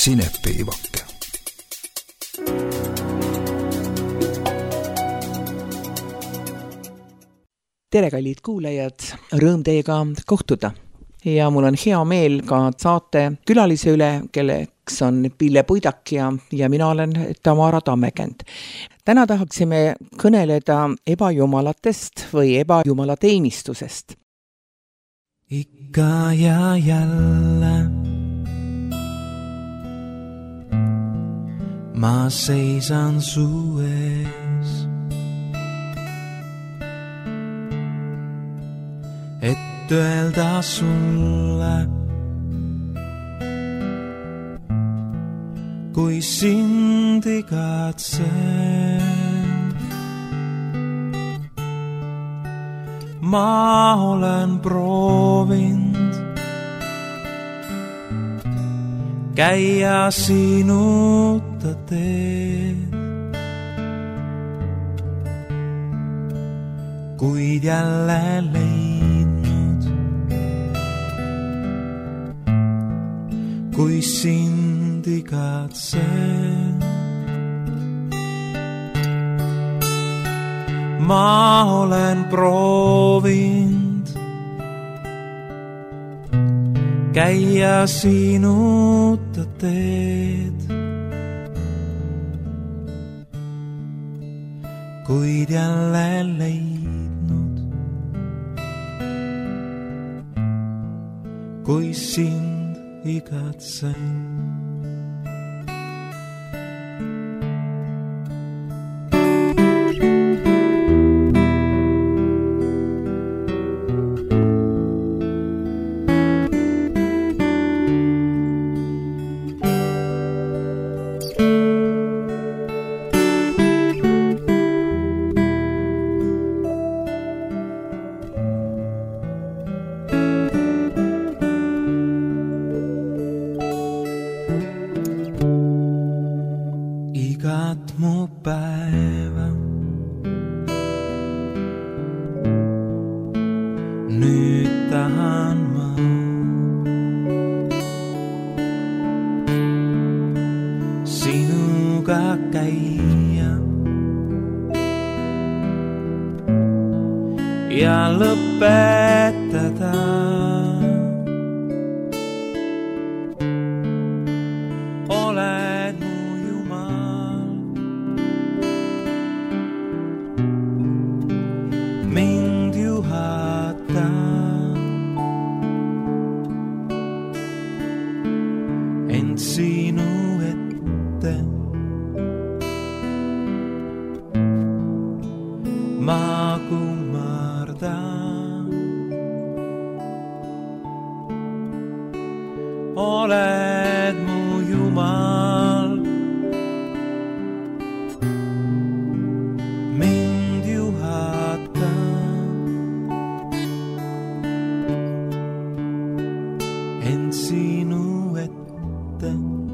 Sinepiivake. Tere, kallid kuulajad, rõõm teiega kohtuda. Ja mul on hea meel ka saate külalise üle, kelleks on Pille Puidak ja mina olen Tamara Tammekend. Täna tahaksime kõneleda ebajumalatest või ebajumalateenistusest. Ikka ja jälle ma seisan su ees, et öelda sulle, kui sind igatsen. Ma olen proovinud käia sinuta teed, kuid jälle leidnud, kui sind igatsen. Ma olen proovinud käia sinuta teed, kuid jälle leidnud, kui sind igatsen. Ja lõpetada oled mu Jumal, mind juhata, ent sinu ette ma oled mu Jumal, mind juhata, ent sinu ette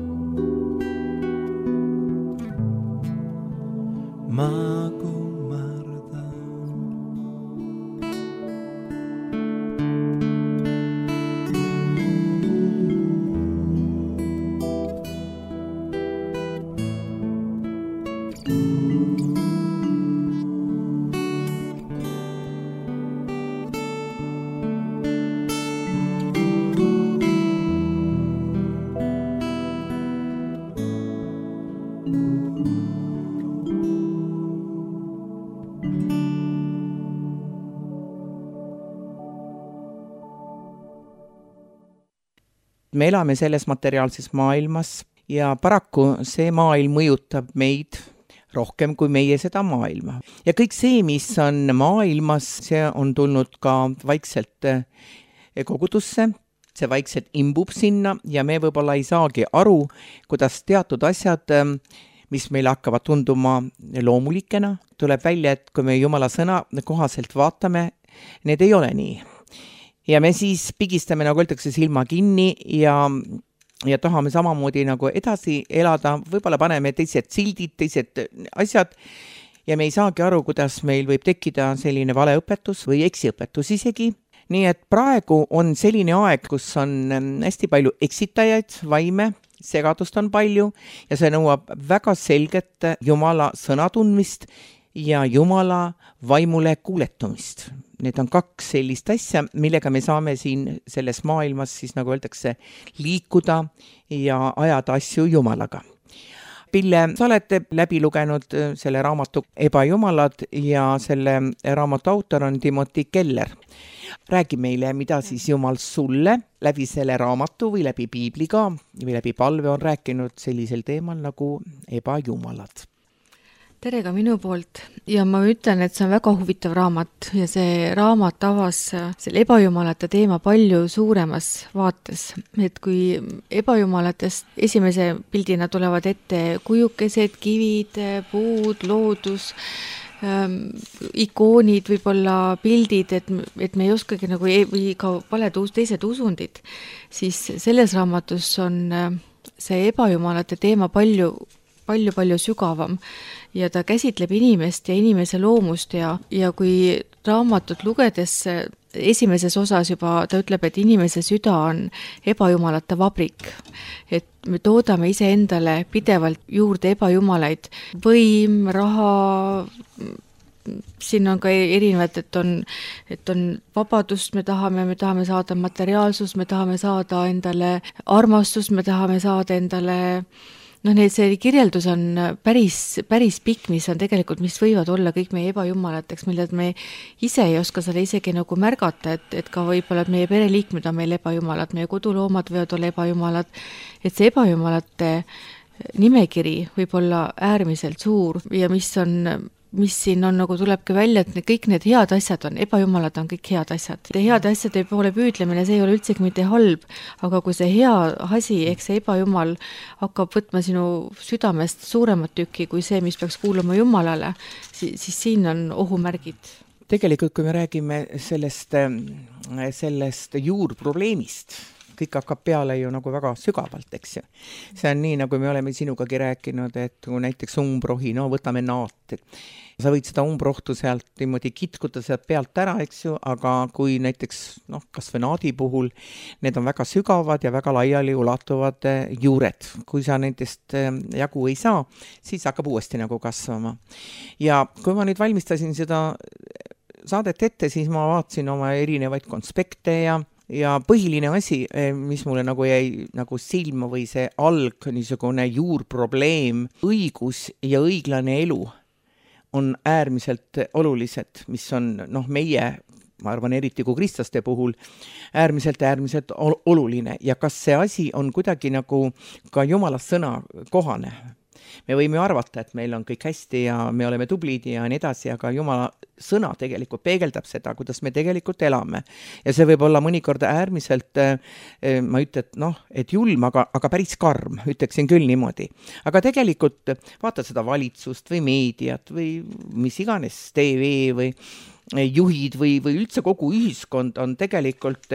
ma Me elame selles materiaalses maailmas ja paraku see maailm mõjutab meid rohkem kui meie seda maailma. Ja kõik see, mis on maailmas, see on tulnud ka vaikselt kogudusse, see vaikselt imbub sinna ja me võib-olla ei saagi aru, kuidas teatud asjad, mis meile hakkavad tunduma loomulikena, tuleb välja, et kui me Jumala sõna kohaselt vaatame, need ei ole nii. Ja me siis pigistame, nagu öeldakse, silma kinni ja tahame samamoodi nagu edasi elada, võib-olla paneme teised sildid, teised asjad ja me ei saagi aru, kuidas meil võib tekkida selline valeõpetus või eksiõpetus isegi. Nii et praegu on selline aeg, kus on hästi palju eksitajaid, vaime, segadust on palju ja see nõuab väga selget Jumala sõna tundmist ja Jumala vaimule kuuletumist. Need on kaks sellist asja, millega me saame siin selles maailmas siis nagu öeldakse liikuda ja ajada asju Jumalaga. Pille, sa oled läbi lugenud selle raamatu Ebajumalad ja selle raamatu autor on Timothy Keller. Räägi meile, mida siis Jumal sulle läbi selle raamatu või läbi piibliga või läbi palve on rääkinud sellisel teemal nagu ebajumalad. Tere ka minu poolt ja ma ütlen, et see on väga huvitav raamat ja see raamat avas selle ebajumalate teema palju suuremas vaates. Et kui ebajumalatest esimese pildina tulevad ette kujukesed, kivid, puud, loodus, ikoonid, võib-olla pildid, et me ei oskagi nagu või ka teised usundid, siis selles raamatus on see ebajumalate teema palju sügavam ja ta käsitleb inimest ja inimese loomust ja kui raamatut lugedes esimeses osas juba ta ütleb, et inimese süda on ebajumalate vabrik, et me toodame iseendale pidevalt juurde ebajumalaid, võim, raha, siin on ka erinevad, et on vabadust, me tahame saada materiaalsust, me tahame saada endale armastust, me tahame saada endale see kirjeldus on päris pikk, mis on tegelikult, mis võivad olla kõik meie ebajumalateks, milled me ise ei oska seda isegi nagu märgata, et ka võib-olla, et meie pereliikmed on meil ebajumalad, meie koduloomad võivad olla ebajumalad, et see ebajumalate nimekiri võib olla äärmiselt suur ja mis siin on nagu tulebki välja, et kõik need head asjad on, ebajumalad on kõik head asjad. Head asjade poole püüdlemine, see ei ole üldsegi mitte halb, aga kui see hea asi, ehk see ebajumal hakkab võtma sinu südamest suuremat tükki kui see, mis peaks kuuluma Jumalale, siis siin on ohumärgid. Tegelikult, kui me räägime sellest juurprobleemist, kõik hakkab peale ju nagu väga sügavalt, eks ju. See on nii, nagu me oleme sinugagi rääkinud, et kui näiteks umbrohi, võtame naat, sa võid seda umbrohtu sealt niimoodi kitkuda sealt pealt ära, eks ju, aga kui näiteks, kas või naadi puhul, need on väga sügavad ja väga laiali ulatuvad juured. Kui sa nendest jagu ei saa, siis hakkab uuesti nagu kasvama. Ja kui ma nüüd valmistasin seda saadet ette, siis ma vaatasin oma erinevaid konspekte ja põhiline asi, mis mulle nagu jäi nagu silma või see niisugune juurprobleem, õigus ja õiglane elu on äärmiselt olulised, mis on meie, ma arvan, eriti kui kristlaste puhul, äärmiselt oluline ja kas see asi on kuidagi nagu ka Jumala sõna kohane. Me võime arvata, et meil on kõik hästi ja me oleme tublid ja nii edasi, aga Jumala sõna tegelikult peegeldab seda, kuidas me tegelikult elame. Ja see võib olla mõnikord äärmiselt, ma ütlen, et julm, aga päris karm, ütleksin küll niimoodi. Aga tegelikult vaata seda valitsust või meediat või mis iganes TV või juhid või üldse kogu ühiskond on tegelikult,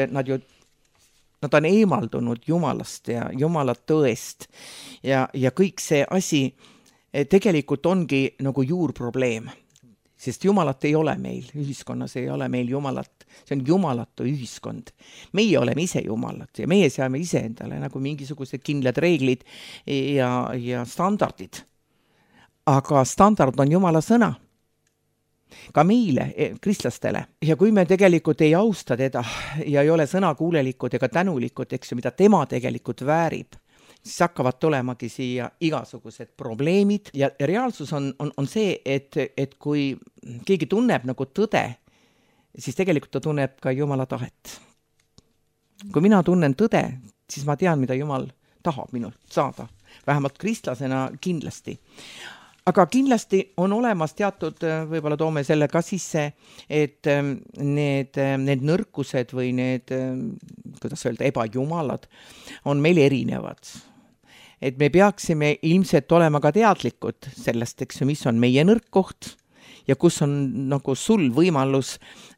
nad on eemaldunud Jumalast ja Jumala tõest ja kõik see asi tegelikult ongi nagu juurprobleem, sest Jumalat ei ole meil, ühiskonnas ei ole meil Jumalat, see on jumalatu ühiskond. Meie oleme ise Jumalad ja meie seame ise endale nagu mingisugused kindlad reeglid ja standardid. Aga standard on Jumala sõna. Ka meile, kristlastele. Ja kui me tegelikult ei austa teda ja ei ole sõnakuulelikud ega tänulikud, eks ju, mida tema tegelikult väärib, siis hakkavad tulemagi siia igasugused probleemid ja reaalsus on see, et kui keegi tunneb nagu tõde, siis tegelikult ta tunneb ka Jumala tahet. Kui mina tunnen tõde, siis ma tean, mida Jumal tahab minult saada. Vähemalt kristlasena kindlasti. Aga kindlasti on olemas teatud, võib-olla toome selle ka sisse, et need nõrkused või need, kuidas öelda, ebajumalad on meil erinevad. Et me peaksime ilmselt olema ka teadlikud sellest, eks, mis on meie nõrk koht ja kus on nagu sul võimalus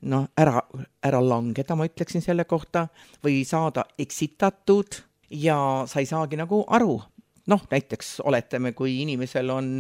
ära langeda, ma ütleksin selle kohta, või saada eksitatud ja sa ei saagi nagu aru. Näiteks oletame, kui inimesel on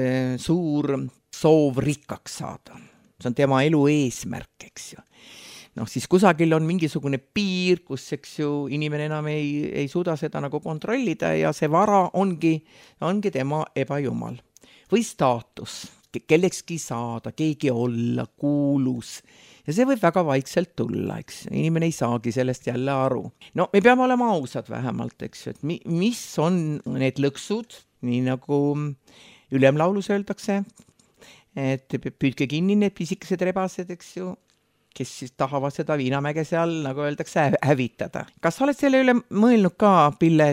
suur soov rikkaks saada. See on tema elu eesmärk, eks ju. noh, siis kusagil on mingisugune piir, kus, eks ju, inimene enam ei suuda seda nagu kontrollida ja see vara ongi tema ebajumal. Või staatus, kellekski saada, keegi olla, kuulus. Ja see võib väga vaikselt tulla, eks. Inimene ei saagi sellest jälle aru. No me peame olema ausad vähemalt, eks ju, et mis on need lõksud, nii nagu ülemlaulus öeldakse, et püüdke kinni need pisikesed rebased, eks ju, kes siis tahavad seda Viinamäge seal, nagu öeldakse, hävitada. Kas sa oled selle üle mõelnud ka, Pille,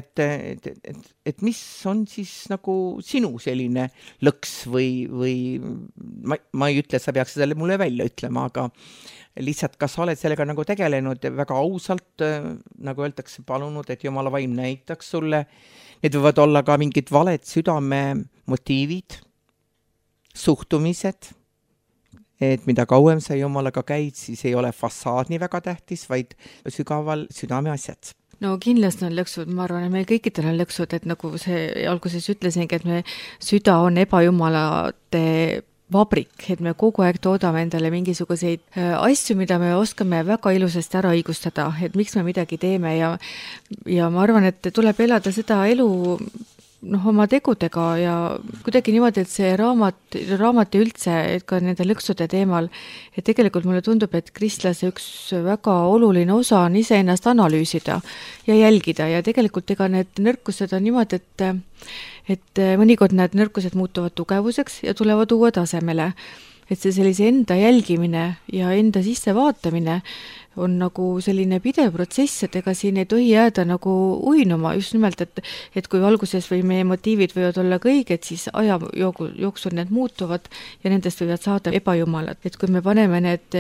et mis on siis nagu sinu selline lõks või ma ei ütle, et sa peaks selle mulle välja ütlema, aga lihtsalt, kas sa oled sellega nagu tegelenud väga ausalt, nagu öeldakse, palunud, et Jumala vaim näitaks sulle. Need võivad olla ka mingid valed südame motiivid, suhtumised, et mida kauem sa Jumalaga käid, siis ei ole fassaad nii väga tähtis, vaid sügaval südame asjad. No kindlasti on lõksud, ma arvan, et meil kõikidel on lõksud, et nagu see alguses ütlesingi, et me süda on ebajumalate vabrik, et me kogu aeg toodame endale mingisuguseid asju, mida me oskame väga ilusasti ära õigustada, et miks me midagi teeme ja ma arvan, et tuleb elada seda elu oma tegudega ja kuidagi niimoodi, et see raamat ja üldse, et ka nende lõksude teemal, et tegelikult mulle tundub, et kristlase üks väga oluline osa on iseennast analüüsida ja jälgida ja tegelikult ega need nõrkused on niimoodi, et mõnikord need nõrkused muutuvad tugevuseks ja tulevad uue tasemele. Et see sellise enda jälgimine ja enda sisse vaatamine on nagu selline pidev protsess, et ega siin ei tohi jääda nagu uinuma, just nimelt, et kui alguses või meie motiivid võivad olla kõiged, siis aja jooksul need muutuvad ja nendest võivad saada ebajumalad. Et kui me paneme need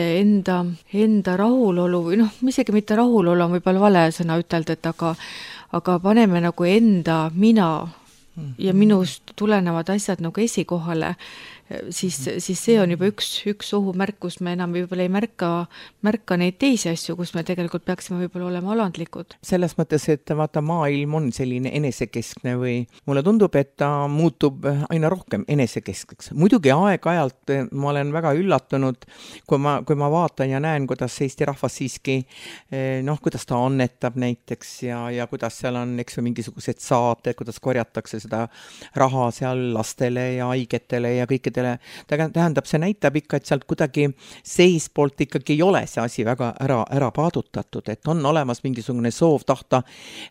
enda rahulolu või isegi mitte rahulolu on võib-olla vale sõna ütelda, et aga paneme nagu enda mina ja minust tulenevad asjad nagu esikohale, siis see on juba üks ohumärk, kus me enam võib-olla ei märka neid teisi asju, kus me tegelikult peaksime võib-olla olema alandlikud. Selles mõttes, et vaata, maailm on selline enesekeskne või mulle tundub, et ta muutub aina rohkem enesekeskseks. Muidugi aeg-ajalt ma olen väga üllatunud, kui ma vaatan ja näen, kuidas Eesti rahvas siiski, kuidas ta annetab näiteks ja kuidas seal on, eks ju, mingisugused saated, kuidas korjatakse seda raha seal lastele ja haigetele ja kõikidele. Tähendab, see näitab ikka, et sealt kuidagi seespoolt ikkagi ei ole see asi väga ära paadutatud, et on olemas mingisugune soov tahta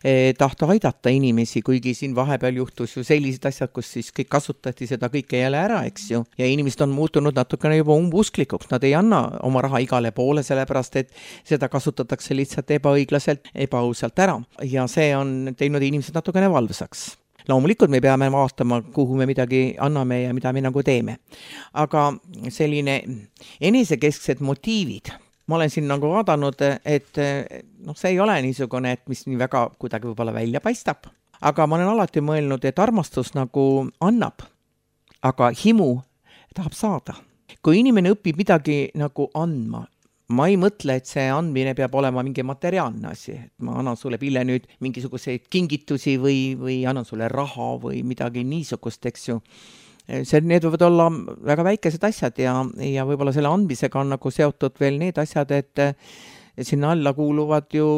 aidata inimesi, kuigi siin vahepeal juhtus ju sellised asjad, kus siis kõik kasutati seda kõike jälle ära, eks ju, ja inimesed on muutunud natukene juba umbusklikuks, nad ei anna oma raha igale poole, sellepärast et seda kasutatakse lihtsalt ebaõiglaselt, ebaausalt ära ja see on teinud inimesed natukene valvsaks. Loomulikult me peame vaatama, kuhu me midagi anname ja mida me nagu teeme. Aga selline enesekesksed motiivid, ma olen siin nagu vaadanud, et see ei ole niisugune, et mis nii väga kuidagi võib-olla välja paistab. Aga ma olen alati mõelnud, et armastus nagu annab, aga himu tahab saada. Kui inimene õpib midagi nagu andma, ma ei mõtle, et see andmine peab olema mingi materiaalne asi, et ma annan sulle, Pille, nüüd mingisuguseid kingitusi või annan sulle raha või midagi niisugust, eks ju. Need võivad olla väga väikesed asjad ja võib-olla selle andmisega on nagu seotud veel need asjad, et sinna alla kuuluvad ju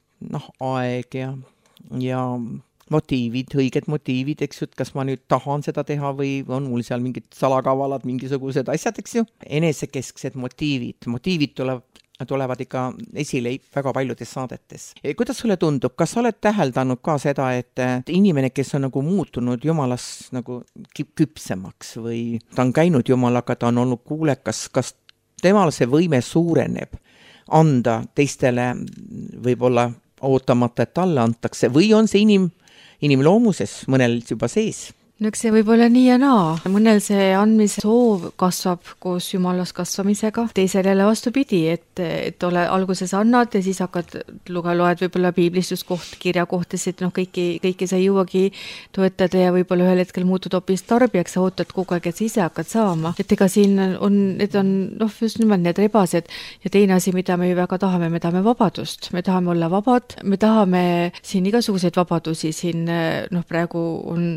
aeg ja motiivid, õiged motiivid, eks ju, et kas ma nüüd tahan seda teha või on mul seal mingid salakavalad, mingisugused asjad, eks ju. Enesekesksed motiivid tulevad ikka esile väga paljudes saadetes. Kuidas sulle tundub, kas sa oled täheldanud ka seda, et inimene, kes on nagu muutunud Jumalas nagu küpsemaks või ta on käinud Jumalaga, ta on olnud kuulekas, kas temal see võime suureneb anda teistele võib-olla ootamata, et talle antakse või on see inimloomuses mõnel juba sees? No eks see võib olla nii ja naa. Mõnel see andmise soov kasvab koos Jumalas kasvamisega, teisel jälle vastupidi, et alguses annad ja siis hakkad loed võib-olla piiblist just kirjakohtasid, kõiki sa ei jõuagi toetada ja võib-olla ühel hetkel muutud hoopis tarbijaks, sa ootad kogu aeg, et sa ise hakkad saama. Et ega siin need on just nimelt need rebased ja teine asi, mida me ju väga tahame, me tahame vabadust, me tahame olla vabad, me tahame siin igasuguseid vabadusi, siin praegu on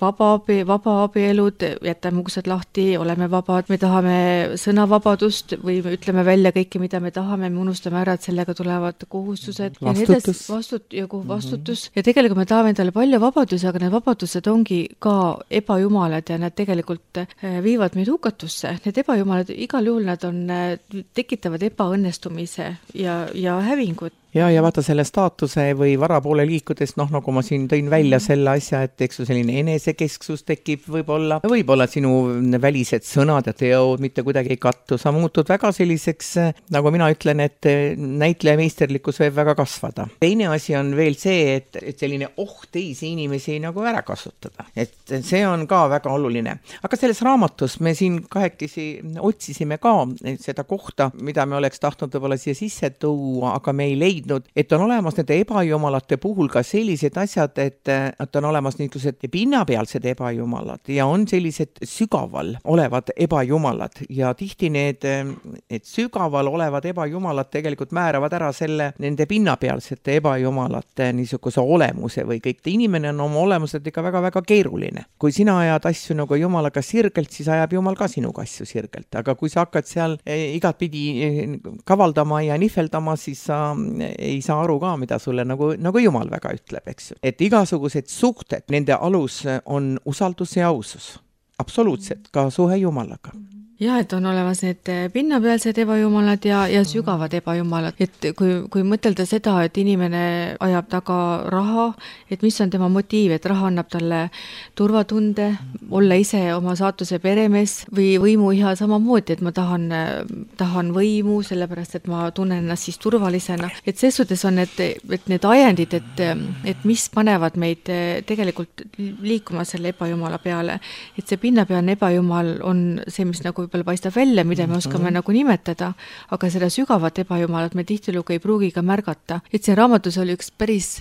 vaba abielud, jätame uksed lahti, oleme vabad, me tahame sõnavabadust või me ütleme välja kõike, mida me tahame, me unustame ära, et sellega tulevad kohustused. Vastutus. Vastutus. Ja tegelikult me tahame endale palju vabadusi, aga need vabadused ongi ka ebajumalad ja need tegelikult viivad meid hukatusse. Need ebajumalad, igal juhul nad tekitavad ebaõnnestumise ja hävingut. Ja vaata selle staatuse või vara poole liikudes, nagu ma siin tõin välja selle asja, et eks ju selline enesekesksus tekib võib-olla sinu välised sõnad ja teod mitte kuidagi ei kattu. Sa muutud väga selliseks, nagu mina ütlen, et näitleja meisterlikkus võib väga kasvada. Teine asi on veel see, et selline teisi inimesi nagu ära kasutada. Et see on ka väga oluline. Aga selles raamatus me siin kahekesi otsisime ka seda kohta, mida me oleks tahtnud võib-olla siia sisse tuua, aga me ei leidnud, et on olemas nende ebajumalate puhul ka sellised asjad, et on olemas niisugused pinnapealsed ebajumalad ja on sellised sügaval olevad ebajumalad ja tihti need sügaval olevad ebajumalad tegelikult määravad ära nende pinnapealsete ebajumalate niisuguse olemuse või kõik. Inimene on oma olemuselt ikka väga-väga keeruline. Kui sina ajad asju nagu jumalaga sirgelt, siis ajab jumal ka sinuga asju sirgelt, aga kui sa hakkad seal igatpidi kavaldama ja nihveldama, siis sa ei saa aru ka, mida sulle nagu jumal väga ütleb, eks ju. Et igasugused suhted, nende alus on usaldus ja ausus. Absoluutselt, ka suhe jumalaga. Ja, et on olemas need pinnapealsed ebajumalad ja sügavad ebajumalad. Et kui mõtelda seda, et inimene ajab taga raha, et mis on tema motiiv, et raha annab talle turvatunde, olla ise oma saatuse peremees või võimuiha samamoodi, et ma tahan võimu, sellepärast et ma tunnen ennast siis turvalisena. Et ses suhtes on need ajendid, et mis panevad meid tegelikult liikuma selle ebajumala peale. Et see pinnapealne ebajumal on see, mis nagu võib-olla paistab välja, mida me oskame nagu nimetada, aga seda sügavat ebajumalat me tihtilugu ei pruugi ka märgata. Et see raamatus oli üks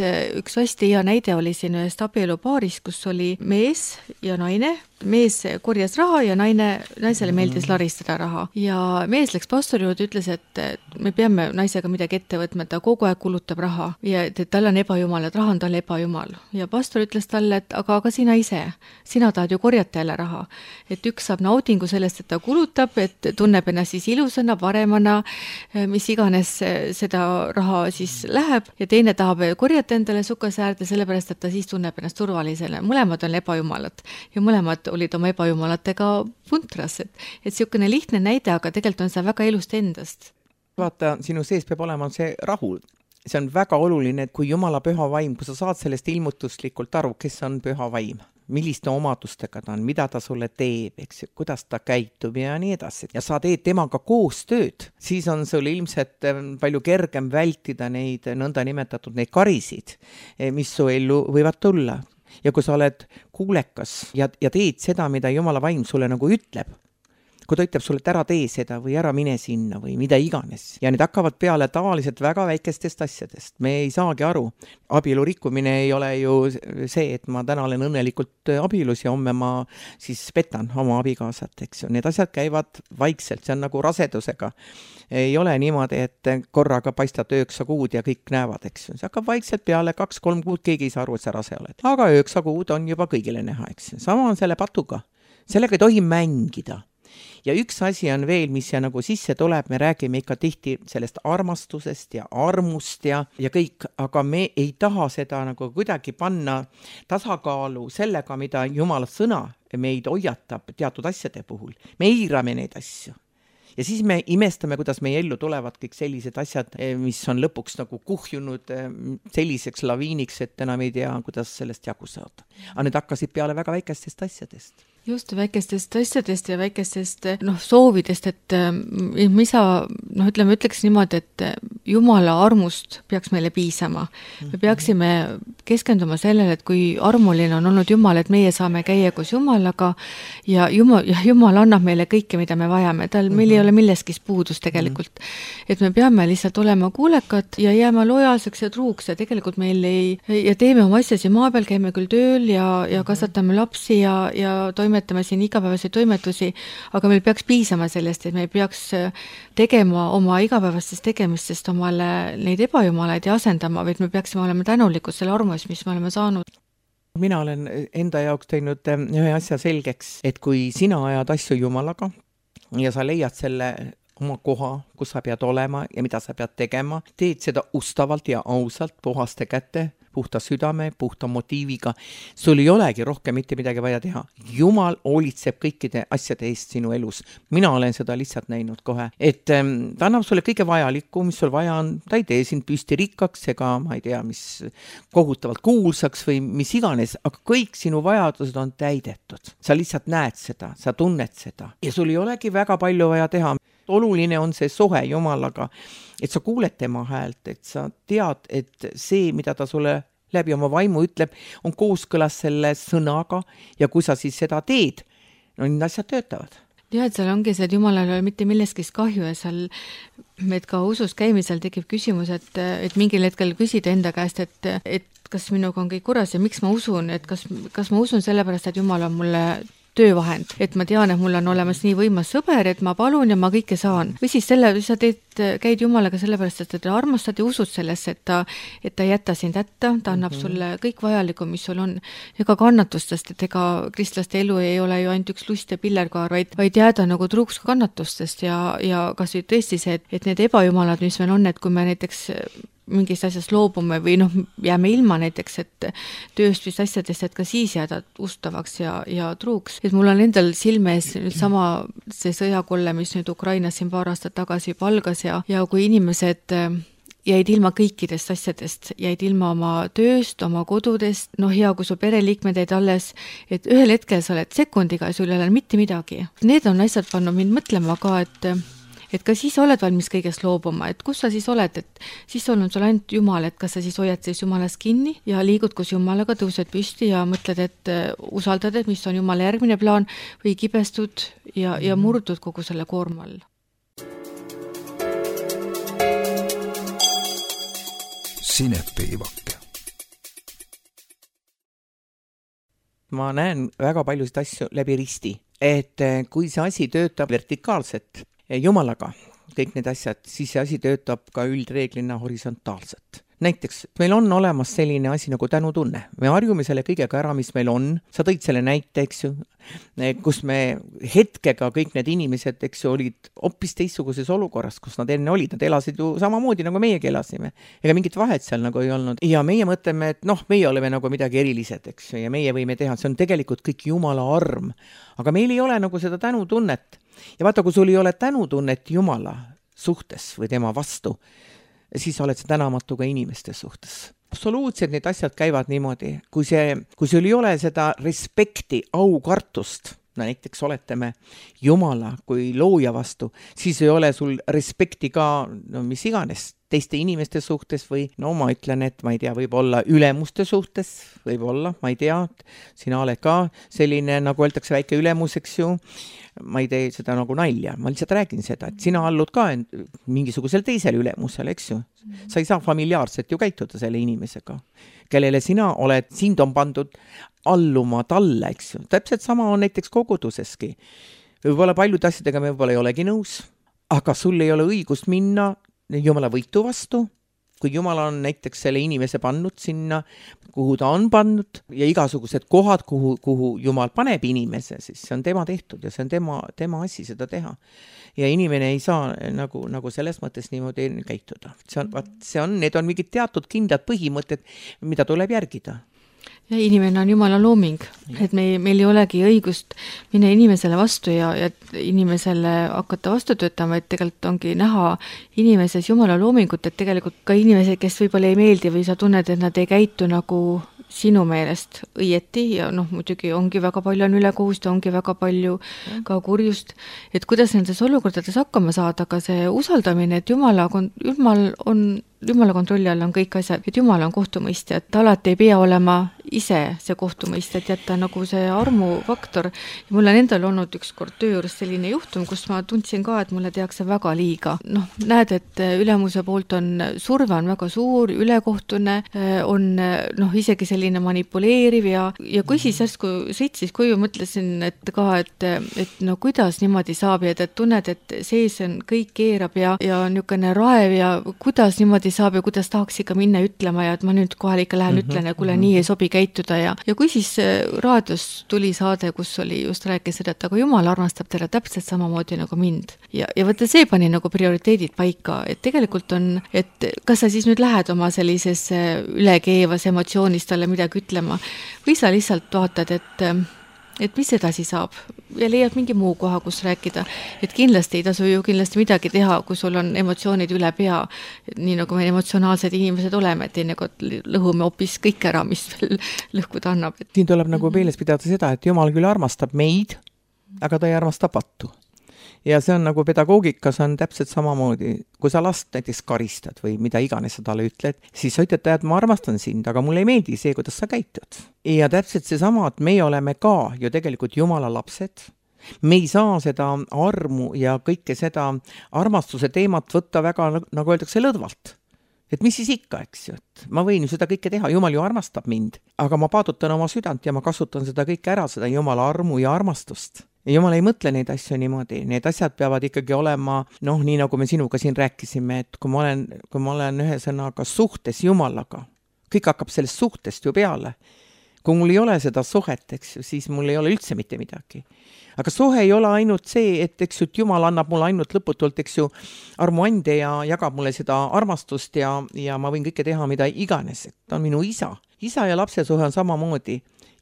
hästi hea näide oli siin ühest abielupaaris, kus oli mees ja naine. Mees korjas raha ja naisele meeldis laristada raha. Ja mees läks pastori juurde, ütles, et me peame naisega midagi ette võtma, ta kogu aeg kulutab raha ja tal on ebajumal, et raha on talle ebajumal. Ja pastor ütles talle, et aga sina ise, sina tahad ju korjata jälle raha. Et üks saab naudingu sellest, et ta kulutab, et tunneb ennast siis ilusana, paremana, mis iganes seda raha siis läheb ja teine tahab korjata endale sukasäärde, sellepärast, et ta siis tunneb ennast turvalisena. Mõlemad on ebajumalad ja mõlemad olid oma ebajumalatega puntras. Et siukene lihtne näide, aga tegelikult on see väga elust endast. Vaata, sinu sees peab olema see rahu. See on väga oluline, et kui Jumala püha vaim, kui sa saad sellest ilmutuslikult aru, kes on püha vaim, milliste omadustega ta on, mida ta sulle teeb, eks, kuidas ta käitub ja nii edasi. Ja sa teed temaga koostööd, siis on sul ilmselt palju kergem vältida neid nõnda nimetatud neid karisid, mis su ellu võivad tulla. Ja kui sa oled kuulekas ja teed seda, mida Jumala vaim sulle nagu ütleb, kui ta ütleb sulle, et ära tee seda või ära mine sinna või mida iganes. Ja need hakkavad peale tavaliselt väga väikestest asjadest. Me ei saagi aru. Abielu rikkumine ei ole ju see, et ma täna olen õnnelikult abielus ja homme ma siis petan oma abikaasat, eks ju. Need asjad käivad vaikselt, see on nagu rasedusega. Ei ole niimoodi, et korraga paistad 9 kuud ja kõik näevad, eks ju. See hakkab vaikselt peale 2-3 kuud, keegi ei saa aru, et sa rase oled. Aga 9 kuud on juba kõigile näha, eks ju. Sama on selle patuga. Sellega ei tohi mängida. Ja üks asi on veel, mis nagu sisse tuleb, me räägime ikka tihti sellest armastusest ja armust ja kõik, aga me ei taha seda nagu kuidagi panna tasakaalu sellega, mida Jumala sõna meid hoiatab teatud asjade puhul. Me eirame neid asju. Ja siis me imestame, kuidas meie ellu tulevad kõik sellised asjad, mis on lõpuks nagu kuhjunud selliseks laviiniks, et enam ei tea, kuidas sellest jagu saada. Aga need hakkasid peale väga väikestest asjadest. Just väikestest asjadest ja väikestest soovidest, et ütleks niimoodi, et Jumala armust peaks meile piisama. Me peaksime keskenduma sellele, et kui armuline on olnud Jumal, et meie saame käia koos Jumalaga ja Jumal annab meile kõike, mida me vajame. Meil ei ole milleski puudus tegelikult. Et me peame lihtsalt olema kuulekad ja jääma lojaalseks ja truuks ja tegelikult meil ja teeme oma asja siin maa peal, käime küll tööl ja kasvatame lapsi ja toimetame siin igapäevaseid toimetusi, aga meil peaks piisama sellest, et me ei peaks tegema oma igapäevastest tegemistest omale neid ebajumalaid ja asendama, vaid me peaksime olema tänulikud selle armu eest, mis me oleme saanud. mina olen enda jaoks teinud ühe asja selgeks, et kui sina ajad asju Jumalaga ja sa leiad selle oma koha, kus sa pead olema ja mida sa pead tegema, teed seda ustavalt ja ausalt, puhaste käte, puhta südame, puhta motiiviga. Sul ei olegi rohkem mitte midagi vaja teha. Jumal hoolitseb kõikide asjade eest sinu elus. Mina olen seda lihtsalt näinud kohe. Et ta annab sulle kõige vajalikku, mis sul vaja on. Ta ei tee sind püsti rikkaks ega ma ei tea, mis kohutavalt kuulsaks või mis iganes, aga kõik sinu vajadused on täidetud. Sa lihtsalt näed seda, sa tunned seda ja sul ei olegi väga palju vaja teha. Oluline on see suhe Jumalaga, et sa kuuled tema häält, et sa tead, et see, mida ta sulle läbi oma vaimu ütleb, on kooskõlas selle sõnaga ja kui sa siis seda teed, no need asjad töötavad. Ja, et seal ongi see, et Jumalal ei ole mitte millestki kahju ja seal meid ka usus käimisel tekib küsimus, et mingil hetkel küsida enda käest, et kas minuga on kõik korras ja miks ma usun, et kas ma usun sellepärast, et Jumal on mulle töövahend, et ma tean, et mul on olemas nii võimas sõber, et ma palun ja ma kõike saan. Või siis sa käid Jumalaga sellepärast, et ta armastad ja usud sellesse, et ta ei jäta sind hätta, ta annab sulle kõik vajalikku, mis sul on. Ega kannatustest, et ega kristlaste elu ei ole ju ainult üks lust ja pillerkaar, vaid jääda nagu truuks kannatustest ja kas või tõesti see, et need ebajumalad, mis meil on, et kui me näiteks mingist asjast loobume või jääme ilma näiteks, et tööst vist asjadest, et ka siis jääda ustavaks ja truuks. Et mul on endal silme ees nüüd sama see sõjakolle, mis nüüd Ukrainas siin paar aastat tagasi palgas ja kui inimesed jäid ilma kõikidest asjadest, jäid ilma oma tööst, oma kodudest, hea, kui su pereliikmed jäid alles, et ühel hetkel sa oled sekundiga ja sul ei ole mitte midagi. Need on asjad pannud mind mõtlema ka, et ka siis oled valmis kõigest loobuma, et kus sa siis oled, et siis on sul ainult Jumal, et kas sa siis hoiad siis Jumalast kinni ja liigud koos Jumalaga, tõused püsti ja mõtled, et usaldad, et mis on Jumala järgmine plaan või kibestud ja murdud kogu selle koorma all. Sinepiivake. Ma näen väga paljusid asju läbi risti, et kui see asi töötab vertikaalselt Jumalaga, kõik need asjad, siis see asi töötab ka üldreeglina horisontaalselt. Näiteks, meil on olemas selline asi nagu tänutunne. Me harjume selle kõigega ära, mis meil on. Sa tõid selle näite, eks ju, kus me hetkega kõik need inimesed, eks ju, olid hoopis teistsuguses olukorras, kus nad enne olid. Nad elasid ju samamoodi, nagu meiegi elasime. Ega mingit vahet seal nagu ei olnud. Ja meie mõtleme, et meie oleme nagu midagi erilised, eks ju, ja meie võime teha. See on tegelikult kõik Jumala arm. Aga meil ei ole nagu seda tänutunnet. Ja vaata, kui sul ei ole tänutunnet Jumala suhtes või tema vastu, siis oled sa tänamatu ka inimeste suhtes. Absoluutselt need asjad käivad niimoodi. Kui sul ei ole seda respekti, aukartust, näiteks oletame Jumala kui looja vastu, siis ei ole sul respekti ka mis iganes teiste inimeste suhtes või ma ütlen, et ma ei tea, võib olla ülemuste suhtes, võib olla, ma ei tea, sina oled ka selline, nagu öeldakse, väike ülemus, eks ju, ma ei tee seda nagu nalja, ma lihtsalt räägin seda, et sina allud ka mingisugusel teisel ülemusel, eks ju. Sa ei saa familiaarselt ju käituda selle inimesega, kellele sina oled, sind on pandud alluma talle, eks ju. Täpselt sama on näiteks koguduseski. Võib-olla paljude asjadega me võib-olla ei olegi nõus, aga sul ei ole õigust minna Jumala võitu vastu, kui Jumal on näiteks selle inimese pannud sinna, kuhu ta on pannud ja igasugused kohad, kuhu Jumal paneb inimese, siis see on tema tehtud ja see on tema asi seda teha. Ja inimene ei saa nagu selles mõttes niimoodi käituda. Need on mingid teatud kindlad põhimõtted, mida tuleb järgida. Ja inimene on Jumala looming, et meil ei olegi õigust minna inimesele vastu ja inimesele hakata vastu töötama, et tegelikult ongi näha inimeses Jumala loomingut, et tegelikult ka inimesed, kes võib-olla ei meeldi või sa tunned, et nad ei käitu nagu sinu meelest õieti ja muidugi ongi väga palju on ülekohust ja ongi väga palju ka kurjust, et kuidas nendes olukordades hakkama saada, aga see usaldamine, et Jumala kontrolli all on kõik asjad, et Jumal on kohtumõistja, et alati ei pea olema ise see kohtumõistja, et jätta nagu see armufaktor. Ja mul on endal olnud ükskord töö juures selline juhtum, kus ma tundsin ka, et mulle tehakse väga liiga. Näed, et ülemuse poolt on surve on väga suur, ülekohtune, on isegi selline manipuleeriv ja kui siis järsku sõitsis koju, mõtlesin, et kuidas niimoodi saab ja et tunned, et sees on kõik keerab ja niisugune raev ja kuidas niimoodi saab ja kuidas tahaks ikka minna ütlema ja et ma nüüd kohal ikka lähen ütlen ja kuule, nii ei sobi käituda käituda ja kui siis raadios tuli saade, kus oli just rääkis seda, et aga Jumal armastab teile täpselt samamoodi nagu mind. Ja võtta see pani nagu prioriteedid paika, et tegelikult on, et kas sa siis nüüd lähed oma sellises ülekeevas emotsioonis talle midagi ütlema või sa lihtsalt vaatad, et mis edasi saab ja leiad mingi muu koha, kus rääkida. Et kindlasti ei tasu ju kindlasti midagi teha, kui sul on emotsioonid üle pea, nii nagu me emotsionaalsed inimesed oleme, et teinekord lõhume hoopis kõik ära, mis veel lõhkuda annab. Siin tuleb nagu meeles pidada seda, et Jumal küll armastab meid, aga ta ei armasta pattu. Ja see on nagu pedagoogikas on täpselt samamoodi, kui sa last näiteks karistad või mida iganes sa talle ütled, siis sa ütled, et ma armastan sind, aga mulle ei meeldi see, kuidas sa käitud. Ja täpselt see sama, et meie oleme ka ju tegelikult Jumala lapsed. Me ei saa seda armu ja kõike seda armastuse teemat võtta väga, nagu öeldakse, lõdvalt. Et mis siis ikka, eks ju, et ma võin ju seda kõike teha, Jumal ju armastab mind, aga ma paadutan oma südant ja ma kasutan seda kõike ära, seda Jumala armu ja armastust. Ja Jumal ei mõtle neid asju niimoodi, need asjad peavad ikkagi olema, nii nagu me sinuga siin rääkisime, et kui ma olen ühesõnaga suhtes Jumalaga, kõik hakkab sellest suhtest ju peale. Kui mul ei ole seda suhet, eks ju, siis mul ei ole üldse mitte midagi. Aga suhe ei ole ainult see, et eks ju, et Jumal annab mulle ainult lõputult, eks ju, armuande ja jagab mulle seda armastust ja ma võin kõike teha, mida iganes. Ta on minu isa. Isa ja lapse suhe on samamoodi.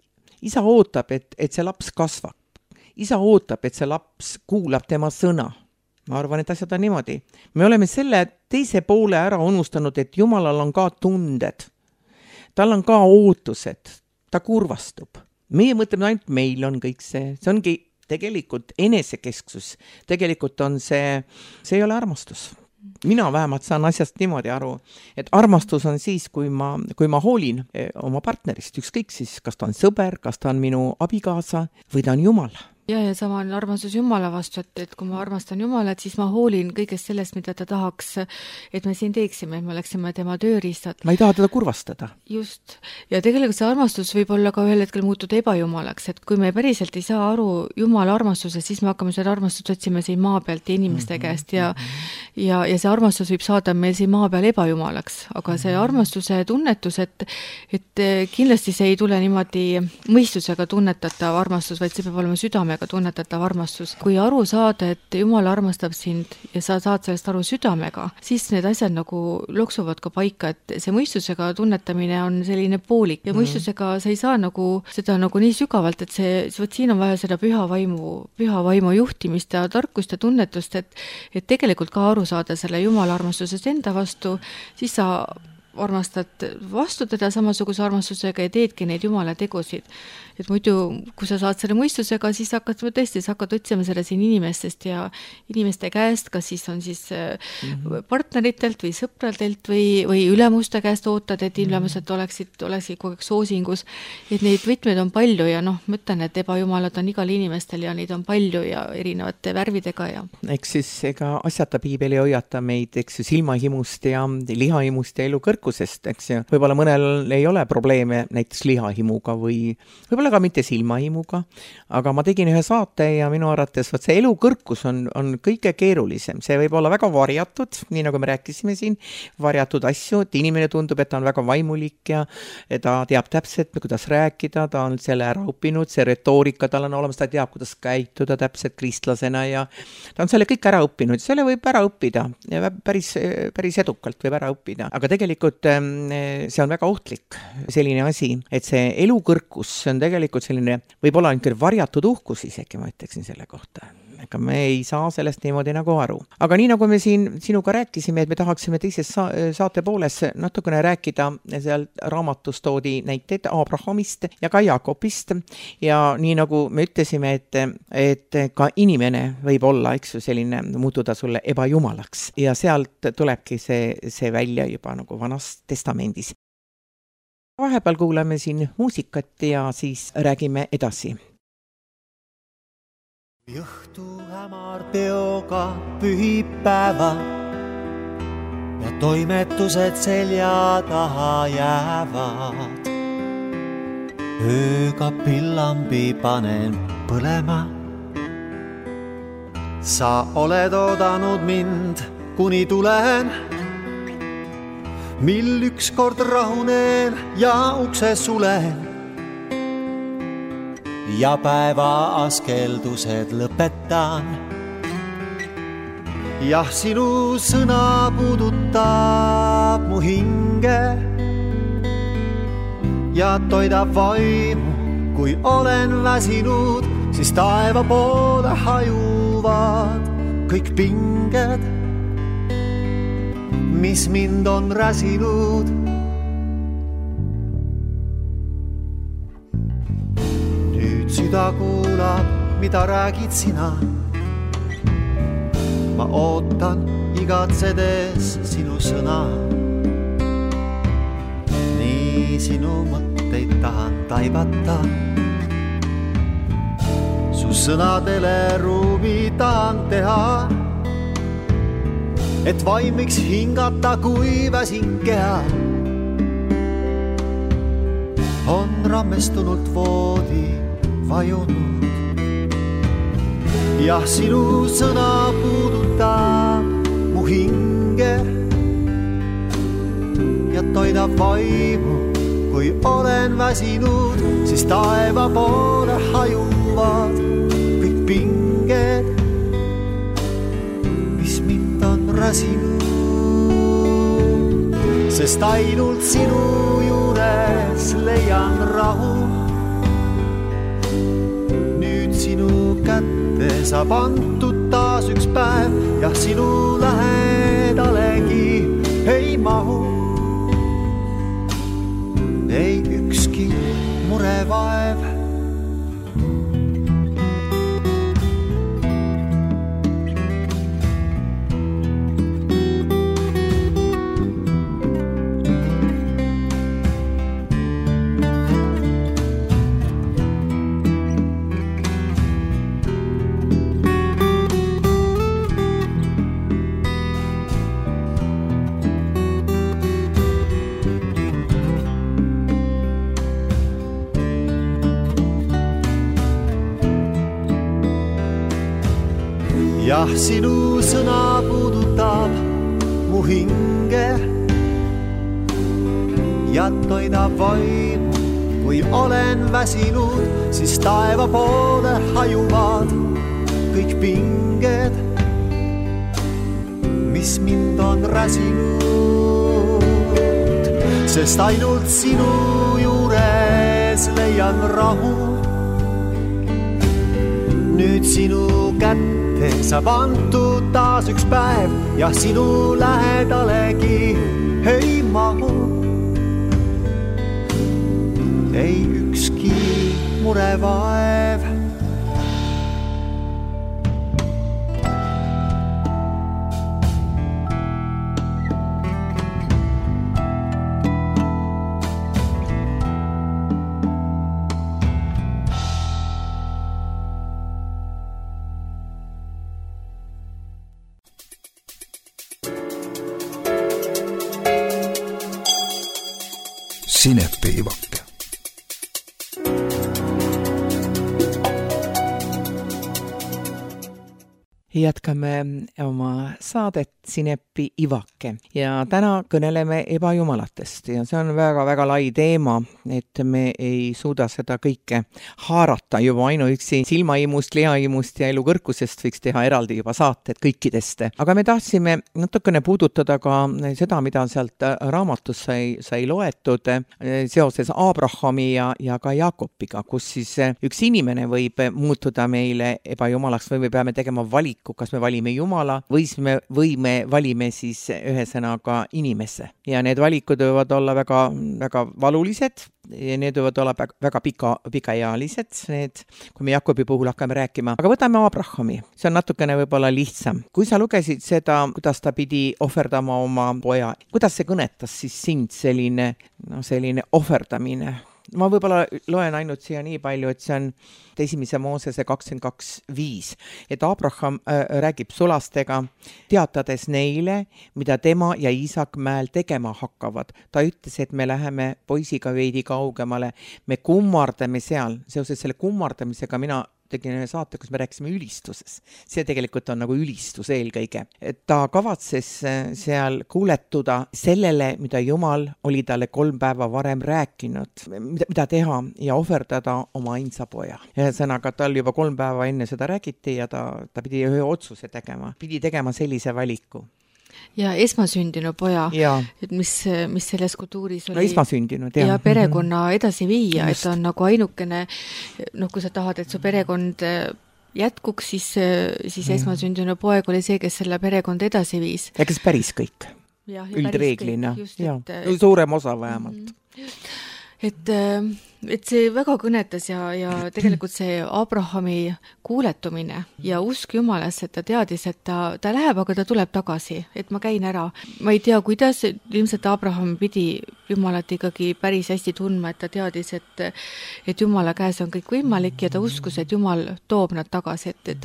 Isa ootab, et see laps kasvab. Isa ootab, et see laps kuulab tema sõna. Ma arvan, et asjad on niimoodi. Me oleme selle teise poole ära unustanud, et Jumalal on ka tunded. Tal on ka ootused. Ta kurvastub. Meie mõtleme ainult, meil on kõik see. See ongi tegelikult enesekesksus. Tegelikult on see ei ole armastus. Mina vähemalt saan asjast niimoodi aru, et armastus on siis, kui ma hoolin oma partnerist, ükskõik siis, kas ta on sõber, kas ta on minu abikaasa või ta on Jumal. Ja sama on armastus Jumala vastu, et kui ma armastan Jumalat, siis ma hoolin kõigest sellest, mida ta tahaks, et me siin teeksime, et me oleksime tema tööriistad. Ma ei taha teda kurvastada. Just. Ja tegelikult see armastus võib olla ka ühel hetkel muutuda ebajumalaks, et kui me päriselt ei saa aru Jumala armastusest, siis me hakkame seda armastust otsime siin maa pealt ja inimeste käest ja see armastus võib saada meil siin maa peal ebajumalaks, aga see armastuse tunnetus, et kindlasti see ei tule niimoodi mõistusega tunnetatav armastus, vaid see peab olema südamega tunnetatav armastus. Kui aru saada, et Jumal armastab sind ja sa saad sellest aru südamega, siis need asjad nagu loksuvad ka paika, et see mõistusega tunnetamine on selline poolik ja mõistusega sa ei saa nagu seda nagu nii sügavalt, et siin on vaja seda püha vaimu juhtimist ja tarkust ja tunnetust, et tegelikult ka aru saada selle Jumala armastusest enda vastu, siis sa armastad vastu teda samasuguse armastusega ja teedki neid Jumala tegusid. Et muidu, kui sa saad selle mõistusega, siis hakkad otsima selle siin inimestest ja inimeste käest, kas siis on siis partneritelt või sõpradelt või ülemuste käest ootad, et ülemused oleksid kogu aeg soosingus. Et neid võtmeid on palju ja mõtlen, et ebajumalad on igal inimestel ja neid on palju ja erinevate värvidega. Ja. Eks siis ega asjata piibel ei hoiata meid, eks ju, silmahimust ja lihahimust ja elukõrkusest, eks ju. Võib-olla mõnel ei ole probleeme näiteks lihahimuga või võib-olla ka mitte silmahimuga, aga ma tegin ühe saate ja minu arvates see elukõrkus on kõige keerulisem. See võib olla väga varjatud, nii nagu me rääkisime siin, varjatud asju, et inimene tundub, et ta on väga vaimulik ja ta teab täpselt, kuidas rääkida, ta on selle ära õppinud, see retoorika tal on olemas, ta teab, kuidas käituda täpselt kristlasena ja ta on selle kõik ära õppinud. Selle võib ära õppida ja päris edukalt võib ära õppida, aga tegelikult see on väga ohtlik selline asi, et see elukõrkus on tegelikult selline, võib olla ainult varjatud uhkus isegi, ma ütleksin selle kohta. Ega me ei saa sellest niimoodi nagu aru. Aga nii nagu me siin sinuga rääkisime, et me tahaksime teises saate pooles natukene rääkida, seal raamatus toodi näiteid Abrahamist ja ka Jaakobist ja nii nagu me ütlesime, et ka inimene võib olla, eks ju, selline muutuda sulle ebajumalaks ja sealt tulebki see välja juba nagu Vanas Testamendis. Vahepeal kuulame siin muusikat ja siis räägime edasi. Õhtu hämar peoga pühipäeva ja toimetused selja taha jäävad. Ööga pillambi panen põlema. Sa oled oodanud mind, kuni tulen, mil ükskord rahunen ja ukse sulen. ja päeva askeldused lõpetan. Jah, sinu sõna puudutab mu hinge ja toidab vaimu, kui olen väsinud, siis taeva poole hajuvad kõik pinged, mis mind on räsinud. Nüüd süda kuulab, mida räägid sina. Ma ootan igatsedes sinu sõna. Nii sinu mõtteid tahan taibata. Su sõnadele ruumi tahan teha, et vaimiks hingata, kui väsin keha. On rammestunult voodi vajunud. Jah, sinu sõna puudutab mu hinge ja toidab vaimu, kui olen väsinud, siis taeva poole hajuvad kõik pinged, mis mind on räsinud. Sest ainult sinu juures leian rahu. Nüüd sinu kätte saab antud taas üks päev, jah, sinu lähedalegi ei mahu. Ei ükski murevaev. Jah, sinu sõna puudutab mu hinge ja toidab vaimu, kui olen väsinud, siis taeva poole hajuvad kõik pinged, mis mind on räsinud. Sest ainult sinu juures leian rahu. Nüüd sinu kätte saab antud taas üks päev, jah, sinu lähedalegi ei mahu. Ei ükski murevaev. Sinepi Ivake. Jätkame oma saadet Sinepi Ivake ja täna kõneleme ebajumalatest ja see on väga-väga lai teema, et me ei suuda seda kõike haarata juba ainuüksi silmaimust, lihaimust ja elukõrkusest võiks teha eraldi juba saated kõikidest. Aga me tahtsime natukene puudutada ka seda, mida sealt raamatus sai loetud seoses Abrahami ja ka Jaakobiga, kus siis üks inimene võib muutuda meile ebajumalaks või me peame tegema valiku, kas me valime Jumala või me valime siis ühesõnaga inimesse. Ja need valikud võivad olla väga, väga valulised ja need võivad olla väga pikaealised, need, kui me Jaakobi puhul hakkame rääkima. Aga võtame Abrahami, see on natukene võib-olla lihtsam. Kui sa lugesid seda, kuidas ta pidi ohverdama oma poja, kuidas see kõnetas siis sind selline ohverdamine? Ma võib-olla loen ainult siia nii palju, et see on 1. Moosese 22:5, et Abraham räägib sulastega, teatades neile, mida tema ja Iisak mäel tegema hakkavad. Ta ütles, et me läheme poisiga veidi kaugemale, me kummardame seal. Seoses selle kummardamisega mina tegin ühe saate, kus me rääkisime ülistuses. See tegelikult on nagu ülistus eelkõige. Et ta kavatses seal kuuletuda sellele, mida Jumal oli talle 3 päeva varem rääkinud, mida teha ja ohverdada oma ainsa poja. Ühesõnaga, tal juba 3 päeva enne seda räägiti ja ta pidi ühe otsuse tegema. Pidi tegema sellise valiku. Ja esmasündinu poja, et mis selles kultuuris oli esmasündinud, ja perekonna edasi viia, et on nagu ainukene, kui sa tahad, et su perekond jätkuks, siis esmasündinu poeg oli see, kes selle perekond edasi viis. Ja kes päris kõik, üldreeglina, suurem osa vähemalt. Et see väga kõnetas ja tegelikult see Abrahami kuuletumine ja usk Jumalasse, et ta teadis, et ta läheb, aga ta tuleb tagasi, et ma käin ära. Ma ei tea, kuidas, ilmselt Abraham pidi Jumalat ikkagi päris hästi tundma, et ta teadis, et Jumala käes on kõik võimalik ja ta uskus, et Jumal toob nad tagasi, et